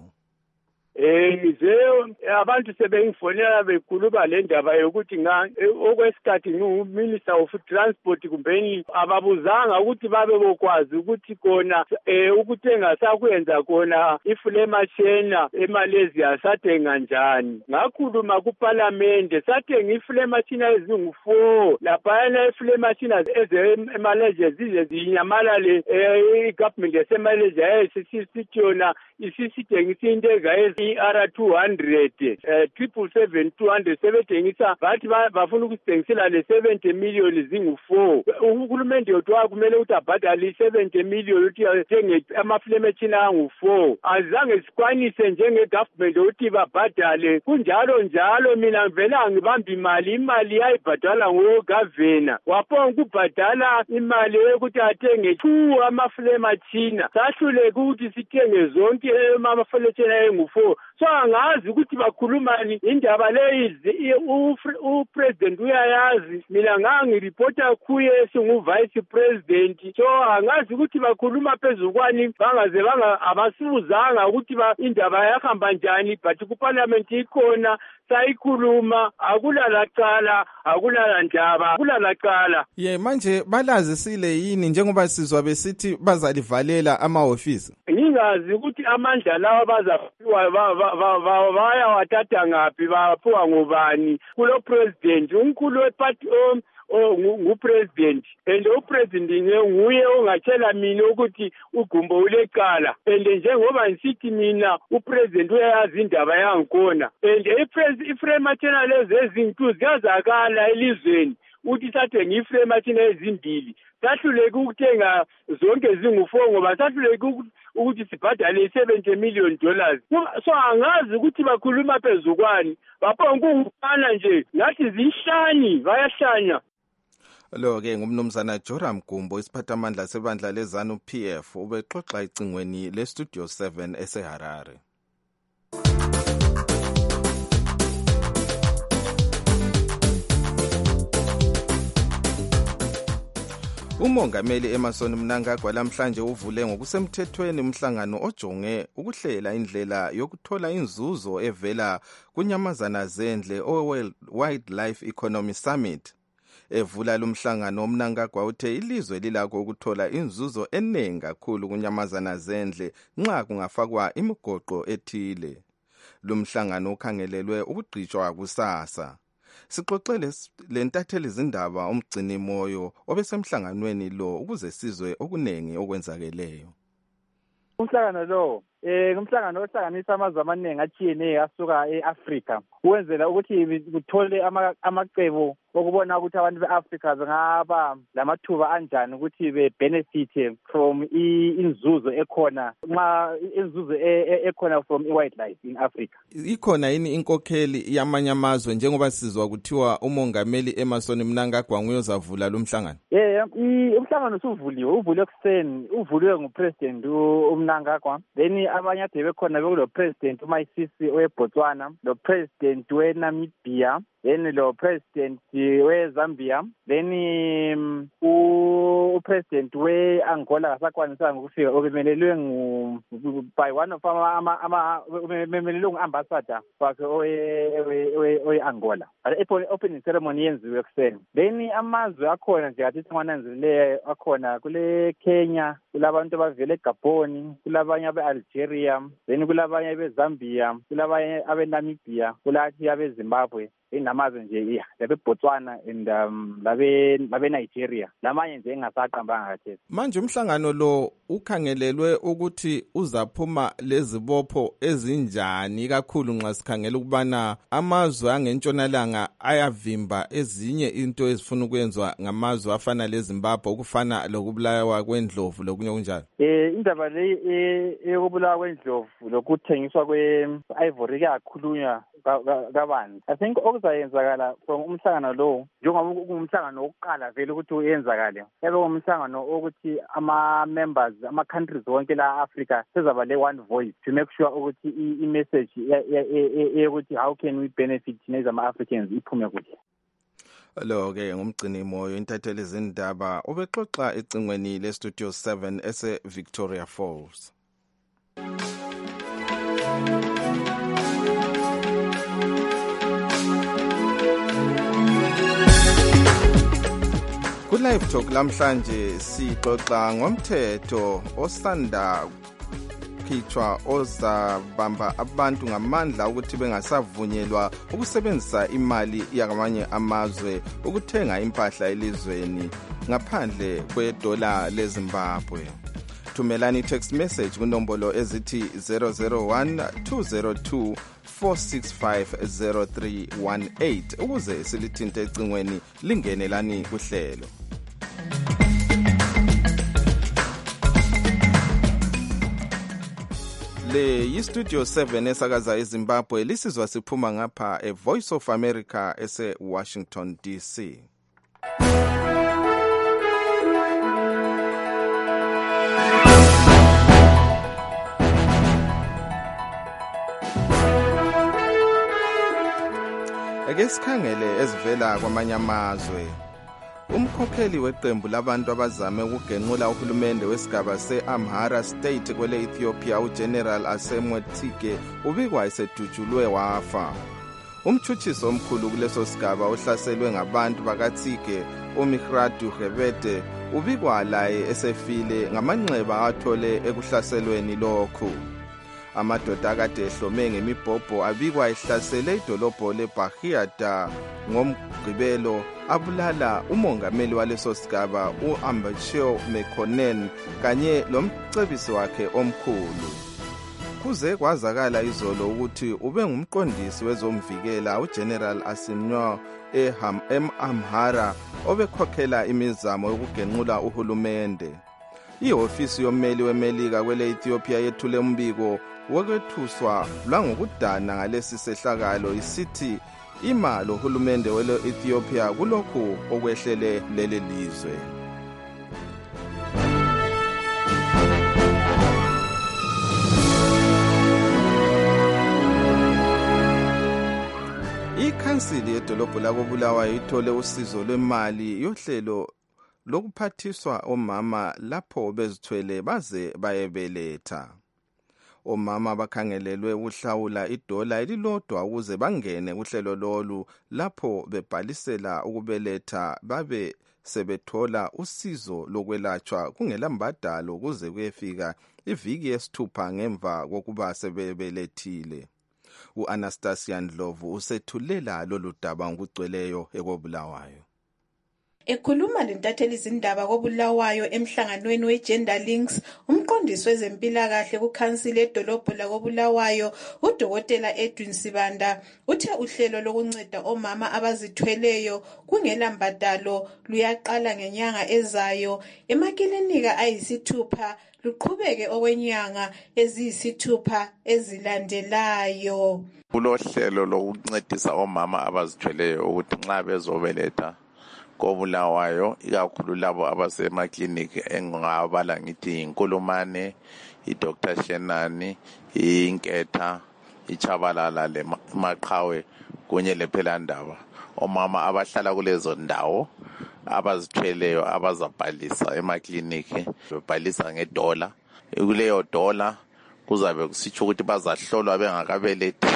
Eh ngize abantu sebengifonela bekhuluma le ndaba yokuthi nga okwesikhathi ngiminister of transport kumbeni ababuzanga ukuthi babe bokwazi ukuthi kona eh ukuthenga sakwenza kona ifulema chena eMalaysia sathenga njani. Ngakhuluma ku parliament sathenga ifulema chena ezingu four lapha ifulema chena eze eMalaysia zize zinyamalale eh government yaseMalaysia esisitshona isisithengisa intega ezi R two hundred eh triple seven two hundred sebethengisa bathi bafuna ukusithengisela le seventy million zingu four. Uhulumende yodwa kumele ukuthi abhadale seventy million ukuthi athenge amafilm echina angu four. Azange sikwanise njenge government ukuthi babhadale kunjalo njalo. Mina ngivela ngibamba imali imali yayibhadala ngo governor waphonga ukubhadala imali yokuthi athenge two amafilm echina sahluleka ukuthi sithenge zonke amafilm echina engu four. So angazi ukuthi bakhulumani indaba leyi upresident uyayazi, mina ngangirepota kuye singu vice president. So angazi ukuthi bakhuluma phezukwani bangaze banga abasibuzanga ukuthi indaba yahamba njani, but ku parliament ikhona sayikhuluma akulala cala akulala ndaba akulala cala. Ye manje balazisile yini njengoba sizwa besithi bazalivalela amahofisi? Ngingazi ukuthi amandla lawa bazafiwa baya wathatha ngaphi baphuwa ngubani kulo president umkhulu weparty o ngupresident and upresident nguye ongatshela mina ukuthi uGumbo ulecala and njengoba ngisithi mina upresident uyayazi indaba yankona and iframe athena lezi ezintu ziyazakala elizweni uthi sathe ngiframe athena ezimbili sahluleka ukuthenga zonke zingu-four ngoba sahluleka ukuthi sibhadale seventy million dollars. So angazi ukuthi bakhuluma phezukwani baphonga ukufana nje ngathi zihlani bayahlanya. Lo-ke ngumnumzana Joram Gumbo isiphathamandla sebandla lezanu P F ubexoxa icingweni leStudio seven eseHarare. Umongameli Emmerson Mnangagwa lamhlanje uvule ngokusemthethweni umhlangano ojonge ukuhlela indlela yokuthola inzuzo evela kunyamazana zendle o-World Wildlife Economy Summit. Evula lumhlangano uMnangagwa uthe ilizwe lilakho ukuthola inzuzo eningi kakhulu kunyamazana zendle nxa kungafakwa imigoqo ethile. Lumhlangano ukhangelelwe ukugcitshwa kusasa. Sixoxele lentatheli izindaba umgcini moyo obesemhlanganweni lo ukuze sizwe okunengi okwenzakeleyo. Umhlangano lo eh umhlangano ohlanganisa amazwe amaningi athiyene asuka eAfrica ukwenzela ukuthi kuthole amacebo okubona ukuthi abantu beAfrica bengaba lamathuba anjani ukuthi be benefit from inzuzo ekhona nxa inzuzo ekhona from wildlife in Africa. Ikhona yini inkokheli yamanye amazwe njengoba sizwa kuthiwa umongameli Emmerson Mnangagwa nguyozavula lo mhlangano? Eh umhlangano usuvuliwe uvule ekuseni uvuliwe ngupresident uMnangagwa then abanye ade bekhona bekulo president uMaisisi weBotswana lo president weNamibia then lo president weZambia then um, upresident weAngola kasakwanisa ukufika obemelelwe ngu by one of ama ama obemelelwe nguambassador wakhe owe oweAngola. Ale opening ceremony yenziwe ekuseni. Then amazwe akhona nje athi ngwananzile akhona kule Kenya, kulabantu abavele eGabon, kulabanye abeAlgeria, then kulabanye beZambia, kulabanye abeNamibia, kulathi abeZimbabwe. Inamazwe nje labe Botswana and um labe labe Nigeria lamanye nje engasaqambanga kathesi. Manje umhlangano lo ukhangelelwe ukuthi uzaphuma lezibopho ezinjani kakhulu nxa sikhangela ukubana amazwe angentshonalanga ayavimba ezinye into ezifuna ukwenziwa ngamazwe afana leZimbabwe ukufana lokubulawa kwendlovu lokunye kunjalo. Eh indaba le eyokubulawa kwendlovu lokuthengiswa kwe ivory kakhulunywa kabanzi. I think okuzayenzakala from umhlangano lo njengoba umhlangano wokuqala vele ukuthi uyenzakale ebe umhlangano ukuthi ama members ama countries wonke la Africa sizaba le one voice to make sure ukuthi i message ukuthi how can we benefit neza ama Africans iphume kuhle. Lo ke ngumgcini moyo intatheli izindaba obexoxa ecingweni le Studio seven ese Victoria Falls. Ku-Live Talk lamhlanje sixoxa ngomthetho osanda khitshwa ozabamba abantu ngamandla ukuthi bengasavunyelwa ukusebenzisa imali yakamanye amazwe ukuthenga impahla elizweni ngaphandle kwedola leZimbabwe. Thumelani text message kunombolo ezithi zero zero one two zero two four six five zero three one eight ukuze silithinte ecingweni lingenelani kuhlelo. Le yi-Studio seven esakaza eZimbabwe lisizwa siphuma ngapha e-Voice of America ese-Washington D C. Ake sikhangele ezivela kwamanye amazwe. Umkhokheli weqembu labantu abazame ukugenqula uhulumende wesigaba se-Amhara State kwele Ethiopia uGeneral Asemwe Tsike ubikwa esedutshulwe wafa. Umtshutshisi omkhulu kuleso sigaba uhlaselwe ngabantu bakaTsike uMihratu Gebete ubikwa laye esefile ngamanxeba athole ekuhlaselweni lokhu. Amadoda akade ehlome ngemibhobho abikwa ehlasele idolobho leBahiata ngomgqibelo abulala umongameli waleso sigaba uAmbachew Mekonnen kanye lomcebisi wakhe omkhulu. Kuze kwazakala izolo ukuthi ube ngumqondisi wezomvikela uGeneral Asimnyo eAmhara obekhokhela imizamo yokugenqula uhulumende. Ihofisi yommeli weMelika kwele Ethiopia yethule umbiko wokwethuswa lwangokudana ngalesi sehlakalo isithi ima lohulumende wele Ethiopia kulokhu okwehlele leli lizwe. Ikhansili yedolobho lako Bulawayo ithole usizo lwemali yohlelo lokuphathiswa omama lapho bezithwele baze bayebeletha. Omama bakhangelelwe ukuhlawula idola elilodwa ukuze bangene kuhlelo lolu lapho bebhalisela ukubeletha babe sebethola usizo lokwelatshwa kungelambadalo kuze kuyefika iviki yesithupha ngemva kokuba sebebelethile. U-Anastasia Ndlovu usethulela lolu daba ngokugcweleyo ekobulawayo. Ekhuluma lentatheli izindaba koBulawayo emhlanganweni we-Gender Links, umqondisi wezempilakahle kukhansili edolobho lakoBulawayo, udokotela Edwin Sibanda, uthe uhlelo lokunceda omama abazithweleyo kungela mbadalo luyaqala ngenyanga ezayo emakilinika ayisithupha luqhubeke okwenyanga eziyisithupha ezilandelayo. Kulohlelo lokuncedisa omama abazithweleyo ukuthi nxa bezobeletha koBulawayo ikakhulu labo abasemakliniki engabala ngithi iNkulumane, iDoctor Shenani, iNketha, iChabalala leMaqhawe kunye lePhelandaba. Omama abahlala kulezo ndawo abazithweleyo abazabhalisa emakliniki bebhalisa ngedola. Kuleyo dola kuzabe kusitsho ukuthi bazahlolwa bengakabelethi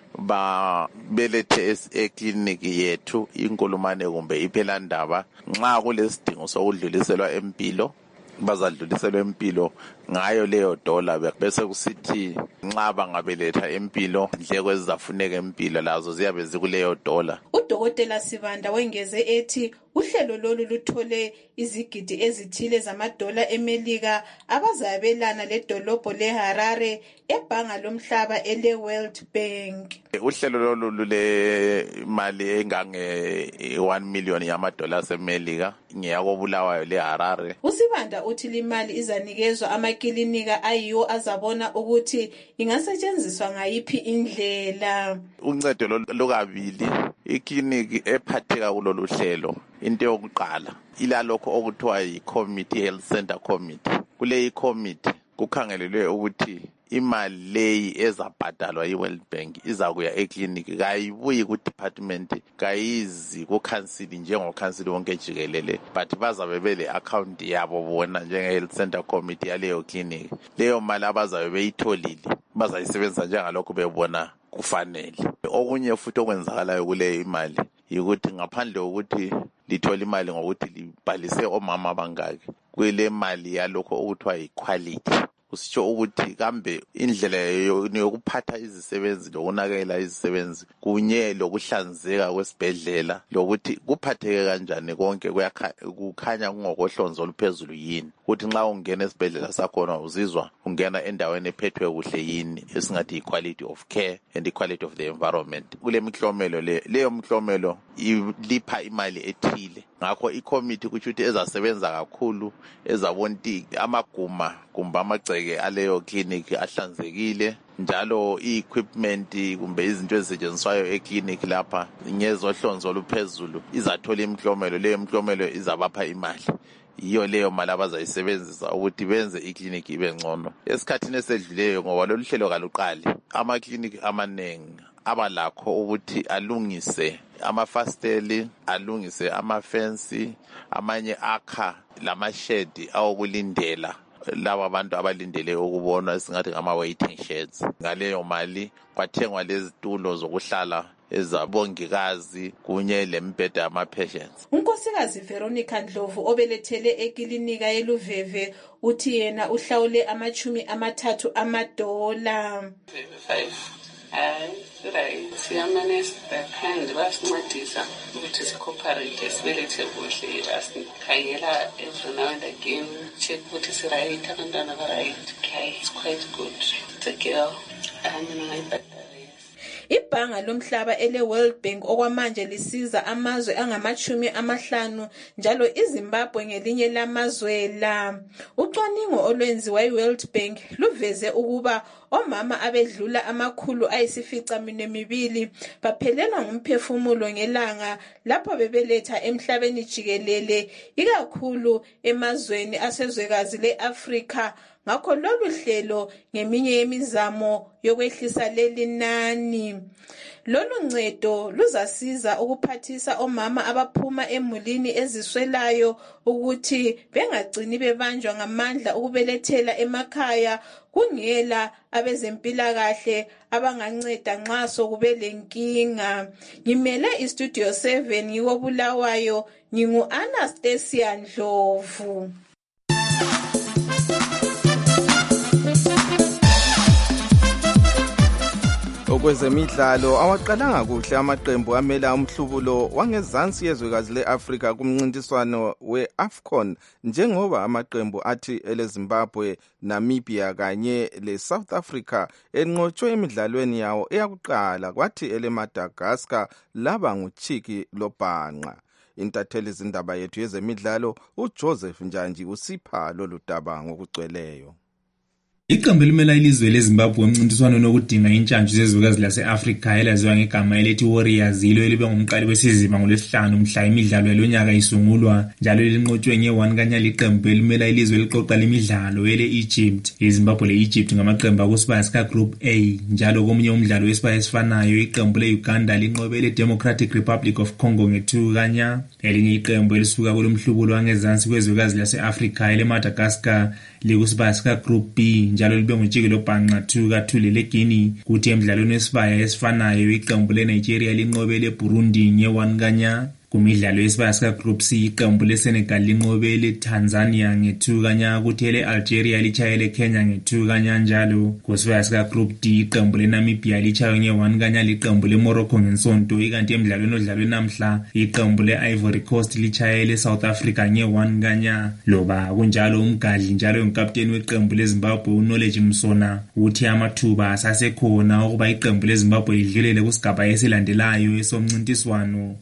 ba belethe ekliniki yethu iNkulumane kumbe iPhelandaba. Nxa kulesidingo sokudluliselwa empilo bazadluliselwa empilo ngayo leyo dola, bese kusithi nxa bangabeletha empilo indleko ezizafuneka empilo lazo ziyabe zikuleyo dola. Udokotela Sibanda wengeze ethi uhlelo lolu luthole izigidi ezithile zamadola eMelika abazabelana ledolobho leHarare ebhanga lomhlaba ele World Bank. Uhlelo lolu lule mali engange one million yamadola eMelika ngeyakobulawayo leHarare. Usibanda uthi limali izanikezwa amakilinika ayiwo azabona ukuthi ingasetshenziswa ngayiphi indlela. Uncedo lokabili ikliniki ephatheka kulolu hlelo into yokuqala ilalokho okuthiwa yi-Committee Health Center Committee. Kule i-committee kukhangelelwe ukuthi imali leyi ezabhadalwa yi-World Bank izakuya ekliniki, kayibuyi ku-department, kayizi ku-council njengokhansili wonke jikelele, but bazabe bele account yabo bona njenge-Health Center Committee yaleyo kliniki. Leyo mali abazabe beyitholile bazayisebenzisa njengalokho bebona kufanele. Okunye futhi okwenzakalayo kuleyo imali yikuthi ngaphandle kokuthi lithola imali ngokuthi libhalise omama abangaki, kule mali yalokho okuthiwa yi-quality. Kusitsho ukuthi kambe indlela yokuphatha izisebenzi lokunakekela izisebenzi kunye lokuhlanzeka kwesibhedlela lokuthi kuphatheke kanjani konke kukhanya kungokohlonzo oluphezulu yini, ukuthi nxa ungena esibhedlela sakhona uzizwa ungena endaweni ephethwe kuhle yini, esingathi equality of care and equality of the environment. Kule mihlomelo le leyo mihlomelo ilipha imali ethile. Ngakho i-committee kuthi ukuthi ezasebenza kakhulu ezabonti amaguma kumbe amagceke aleyo clinic ahlanzekile, njalo i-equipment kumbe izinto ezisetshenziswayo e-clinic lapha ngezohlonzo oluphezulu izathola imihlomelo. Leyo mihlomelo izabapha imali, yiyo leyo mali abazayisebenzisa ukuthi benze ikliniki ibe ngcono. Esikhathini esedluleyo ngoba lolu hlelo kaluqali, amakliniki amanengi abalakho ukuthi alungise amafasteli, alungise amafensi, amanye akha lamashedi awokulindela laba abantu abalindele ukubonwa esingathi ngama-waiting sheds. Ngaleyo mali kwathengwa lezitulo zokuhlala ezabongikazi kunye lembheda yama-patients. Unkosikazi Veronica Ndlovu obelethele ekilinika yeLuveve uthi yena uhlawule amachumi amathathu amadola. Hayi, right, siyamanesi bakhandi basincedisa ukuthi sikooperate sibelethe kuhle, basikhangela every now and again, check ukuthi sirayit, abantwana barayit. Okay, it's quite good. It's a girl. Mina ngayibhadala. Ibhanga lomhlaba ele World Bank okwamanje lisiza amazwe angamachumi amahlanu njalo iZimbabwe ngelinye lamazwe la. Ucwaningo olwenziwa yi-World Bank luveze ukuba omama abedlula amakhulu ayisifica minemibili baphelelwa ngumphefumulo ngelanga lapho bebeletha emhlabeni jikelele, ikakhulu emazweni asezwekazi le-Afrika ngakho lolu hlelo ngeminye yemizamo yokwehlisa leli nani. Lolu ncedo luzasiza ukuphathisa omama abaphuma emulini eziswelayo ukuthi bengagcini bebanjwa ngamandla ukubelethela emakhaya kungela abezempilakahle abanganceda nxa sokube lenkinga. Ngimele istudio seven yikobulawayo, ngingu Anastasia Ndlovu. Okwezemidlalo awaqalanga kuhle amaqembu amela umhlubulo wangezansi yezwekazi le-Afrika kumncintiswano we-AFCON njengoba amaqembu athi ele-Zimbabwe, Namibia kanye le-South Africa enqotshwe emidlalweni yawo eyakuqala, kwathi ele-Madagascar laba nguchiki lobhanqa. Intatheli izindaba yethu yezemidlalo uJoseph Njanji usipha lolu daba ngokugcweleyo. Iqembu elimela ilizwe leZimbabwe emncintiswano nokudinga intshantshu zezwekazi lase-Afrika elaziwa ngegama elithi Warriors yilo elibe ngumqali wesizima ngolwesihlanu mhla imidlalo yalonyaka isungulwa, njalo linqotshwe nge-one kanyali iqembu elimela ilizwe eliqoqa lemidlalo ele-Egypt. iZimbabwe le-Egypt ngamaqembu akusibaya sika-Group A, njalo komunye umdlalo wesibaya esifanayo iqembu le-Uganda linqobe le-Democratic Republic of Congo nge-two kanya. Elinye iqembu elisuka kulomhlubulo wangezansi kwezwekazi lase-Afrika ele-Madagascar likusibaya sika-Group B, njalo libe ngutshiki lobhanqa two kathule leGuinea. Kuthi emidlalweni wesibaya esifanayo iqembu le-Nigeria linqobe le-Burundi nge-one kanya. Kumidlalo yesibaya sika-Group C iqembu le-Senegal linqobe le-Tanzania nge-two kanya, kuthi ele-Algeria lichaye le-Kenya nge-two kanya njalo. Kusibaya sika-Group D iqembu le-Namibia lichaye nge-one kanya liqembu le-Morocco ngensonto, ikanti emidlalweni odlalwe namhla iqembu le-Ivory Coast lichaye le-South Africa nge-one kanya. Loba kunjalo umgadli njalo ungikapteni weqembu leZimbabwe uKnowledge Msona uthi amathuba asasekhona ukuba iqembu leZimbabwe lidlulele kusigaba esilandelayo esomncintiswano.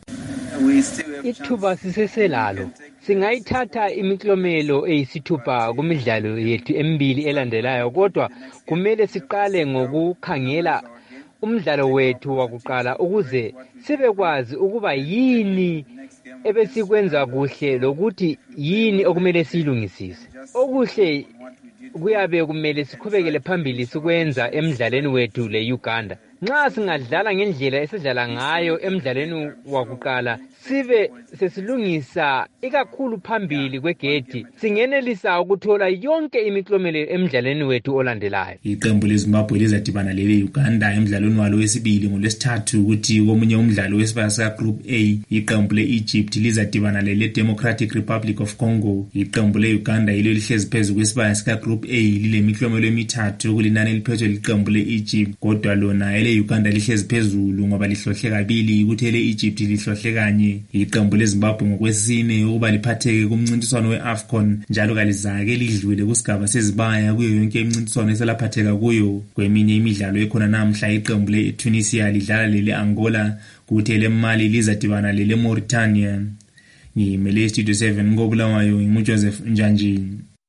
Ithuba siseselalo, singayithatha imiklomelo eyisithupha kumidlalo yethu emibili elandelayo, kodwa kumele siqale ngokukhangela umdlalo wethu wakuqala ukuze sibekwazi ukuba yini ebesikwenza kuhle lokuthi yini okumele siyilungisise. Okuhle kuyabe kumele siqhubekele phambili sikwenza emidlalweni wethu le-Uganda. Nxa singadlala ngendlela esidlala ngayo emidlalweni wakuqala sibe sesilungisa ikakhulu phambili kwegedi, singenelisa ukuthola yonke imiklomelo emidlalweni wethu olandelayo. Iqembu leZimbabwe lizadibana lele-Uganda emidlalweni walo wesibili ngolwesithathu, ukuthi komunye umdlalo wesibaya sika-Group A iqembu le-Egypt lizadibana lele-Democratic Republic of Congo. Iqembu le-Uganda yilo lihlezi phezu kwesibaya sika-Group A lilemiklomelo emithathu kulinani eliphethwe liqembu le-Egypt, kodwa lona ele-Uganda lihlezi phezulu ngoba lihlohle kabili, ukuthi ele-Egypt lihlohle kanye. Iqembu leZimbabwe ngokwesine ukuba liphatheke kumncintiswano we-AFCON, njalo kalizake lidlule kusigaba sezibaya kuyo yonke imncintiswano eselaphatheka kuyo. Kweminye imidlalo ekhona namhla iqembu le-Tunisia lidlala lele-Angola, kuthi ele-Mali lizadibana lele-Mauritania. Ngimele iStudio seven ngobulawayo ngimuJoseph Njanji.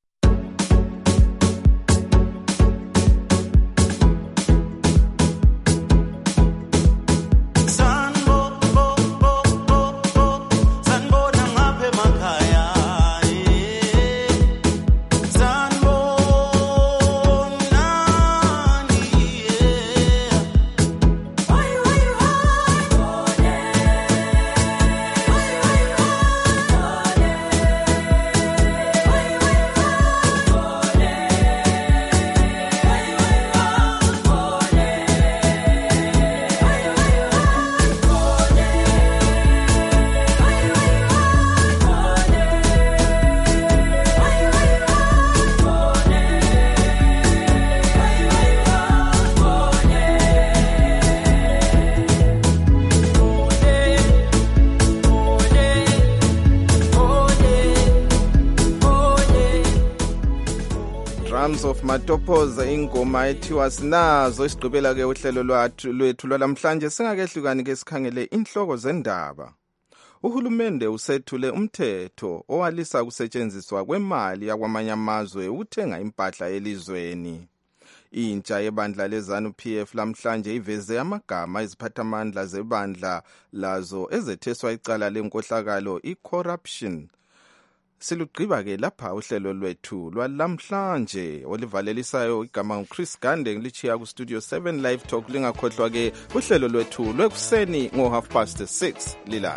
Drums of Matopoza, ingoma ethiwa sinazo isigqibela ke uhlelo lwathu lwethu lwalamhlanje. Singakehlukani ke sikhangele inhloko zendaba. Uhulumende usethule umthetho owalisa ukusetshenziswa kwemali yakwamanye amazwe ukuthenga impahla elizweni. Intsha yebandla leZANU-P F lamhlanje iveze amagama iziphathamandla zebandla lazo ezetheswa icala lenkohlakalo i-corruption. silugqiba-ke lapha uhlelo lwethu lwalamhlanje olivalelisayo igama nguChris Gande ngilichiya kustudio seven live talk. Lingakhohlwa-ke uhlelo lwethu lwekuseni ngo-half past six lilala.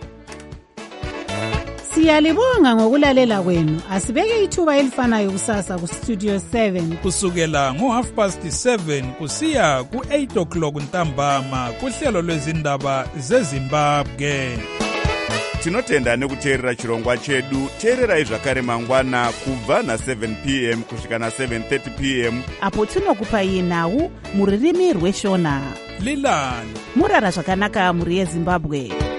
Siyalibonga ngokulalela kwenu. Asibeke ithuba elifanayo kusasa kustudio seven kusukela ngo-half past seven kusiya ku-eight o'clock ntambama kuhlelo lwezindaba zeZimbabwe. Tinotenda nekuteerera chirongwa chedu. Teererai zvakare mangwana kubva na seven p m kusvika na seven thirty p m apo tinokupai nhau muririmi rweshona. Lilani murara zvakanaka muri yeZimbabwe.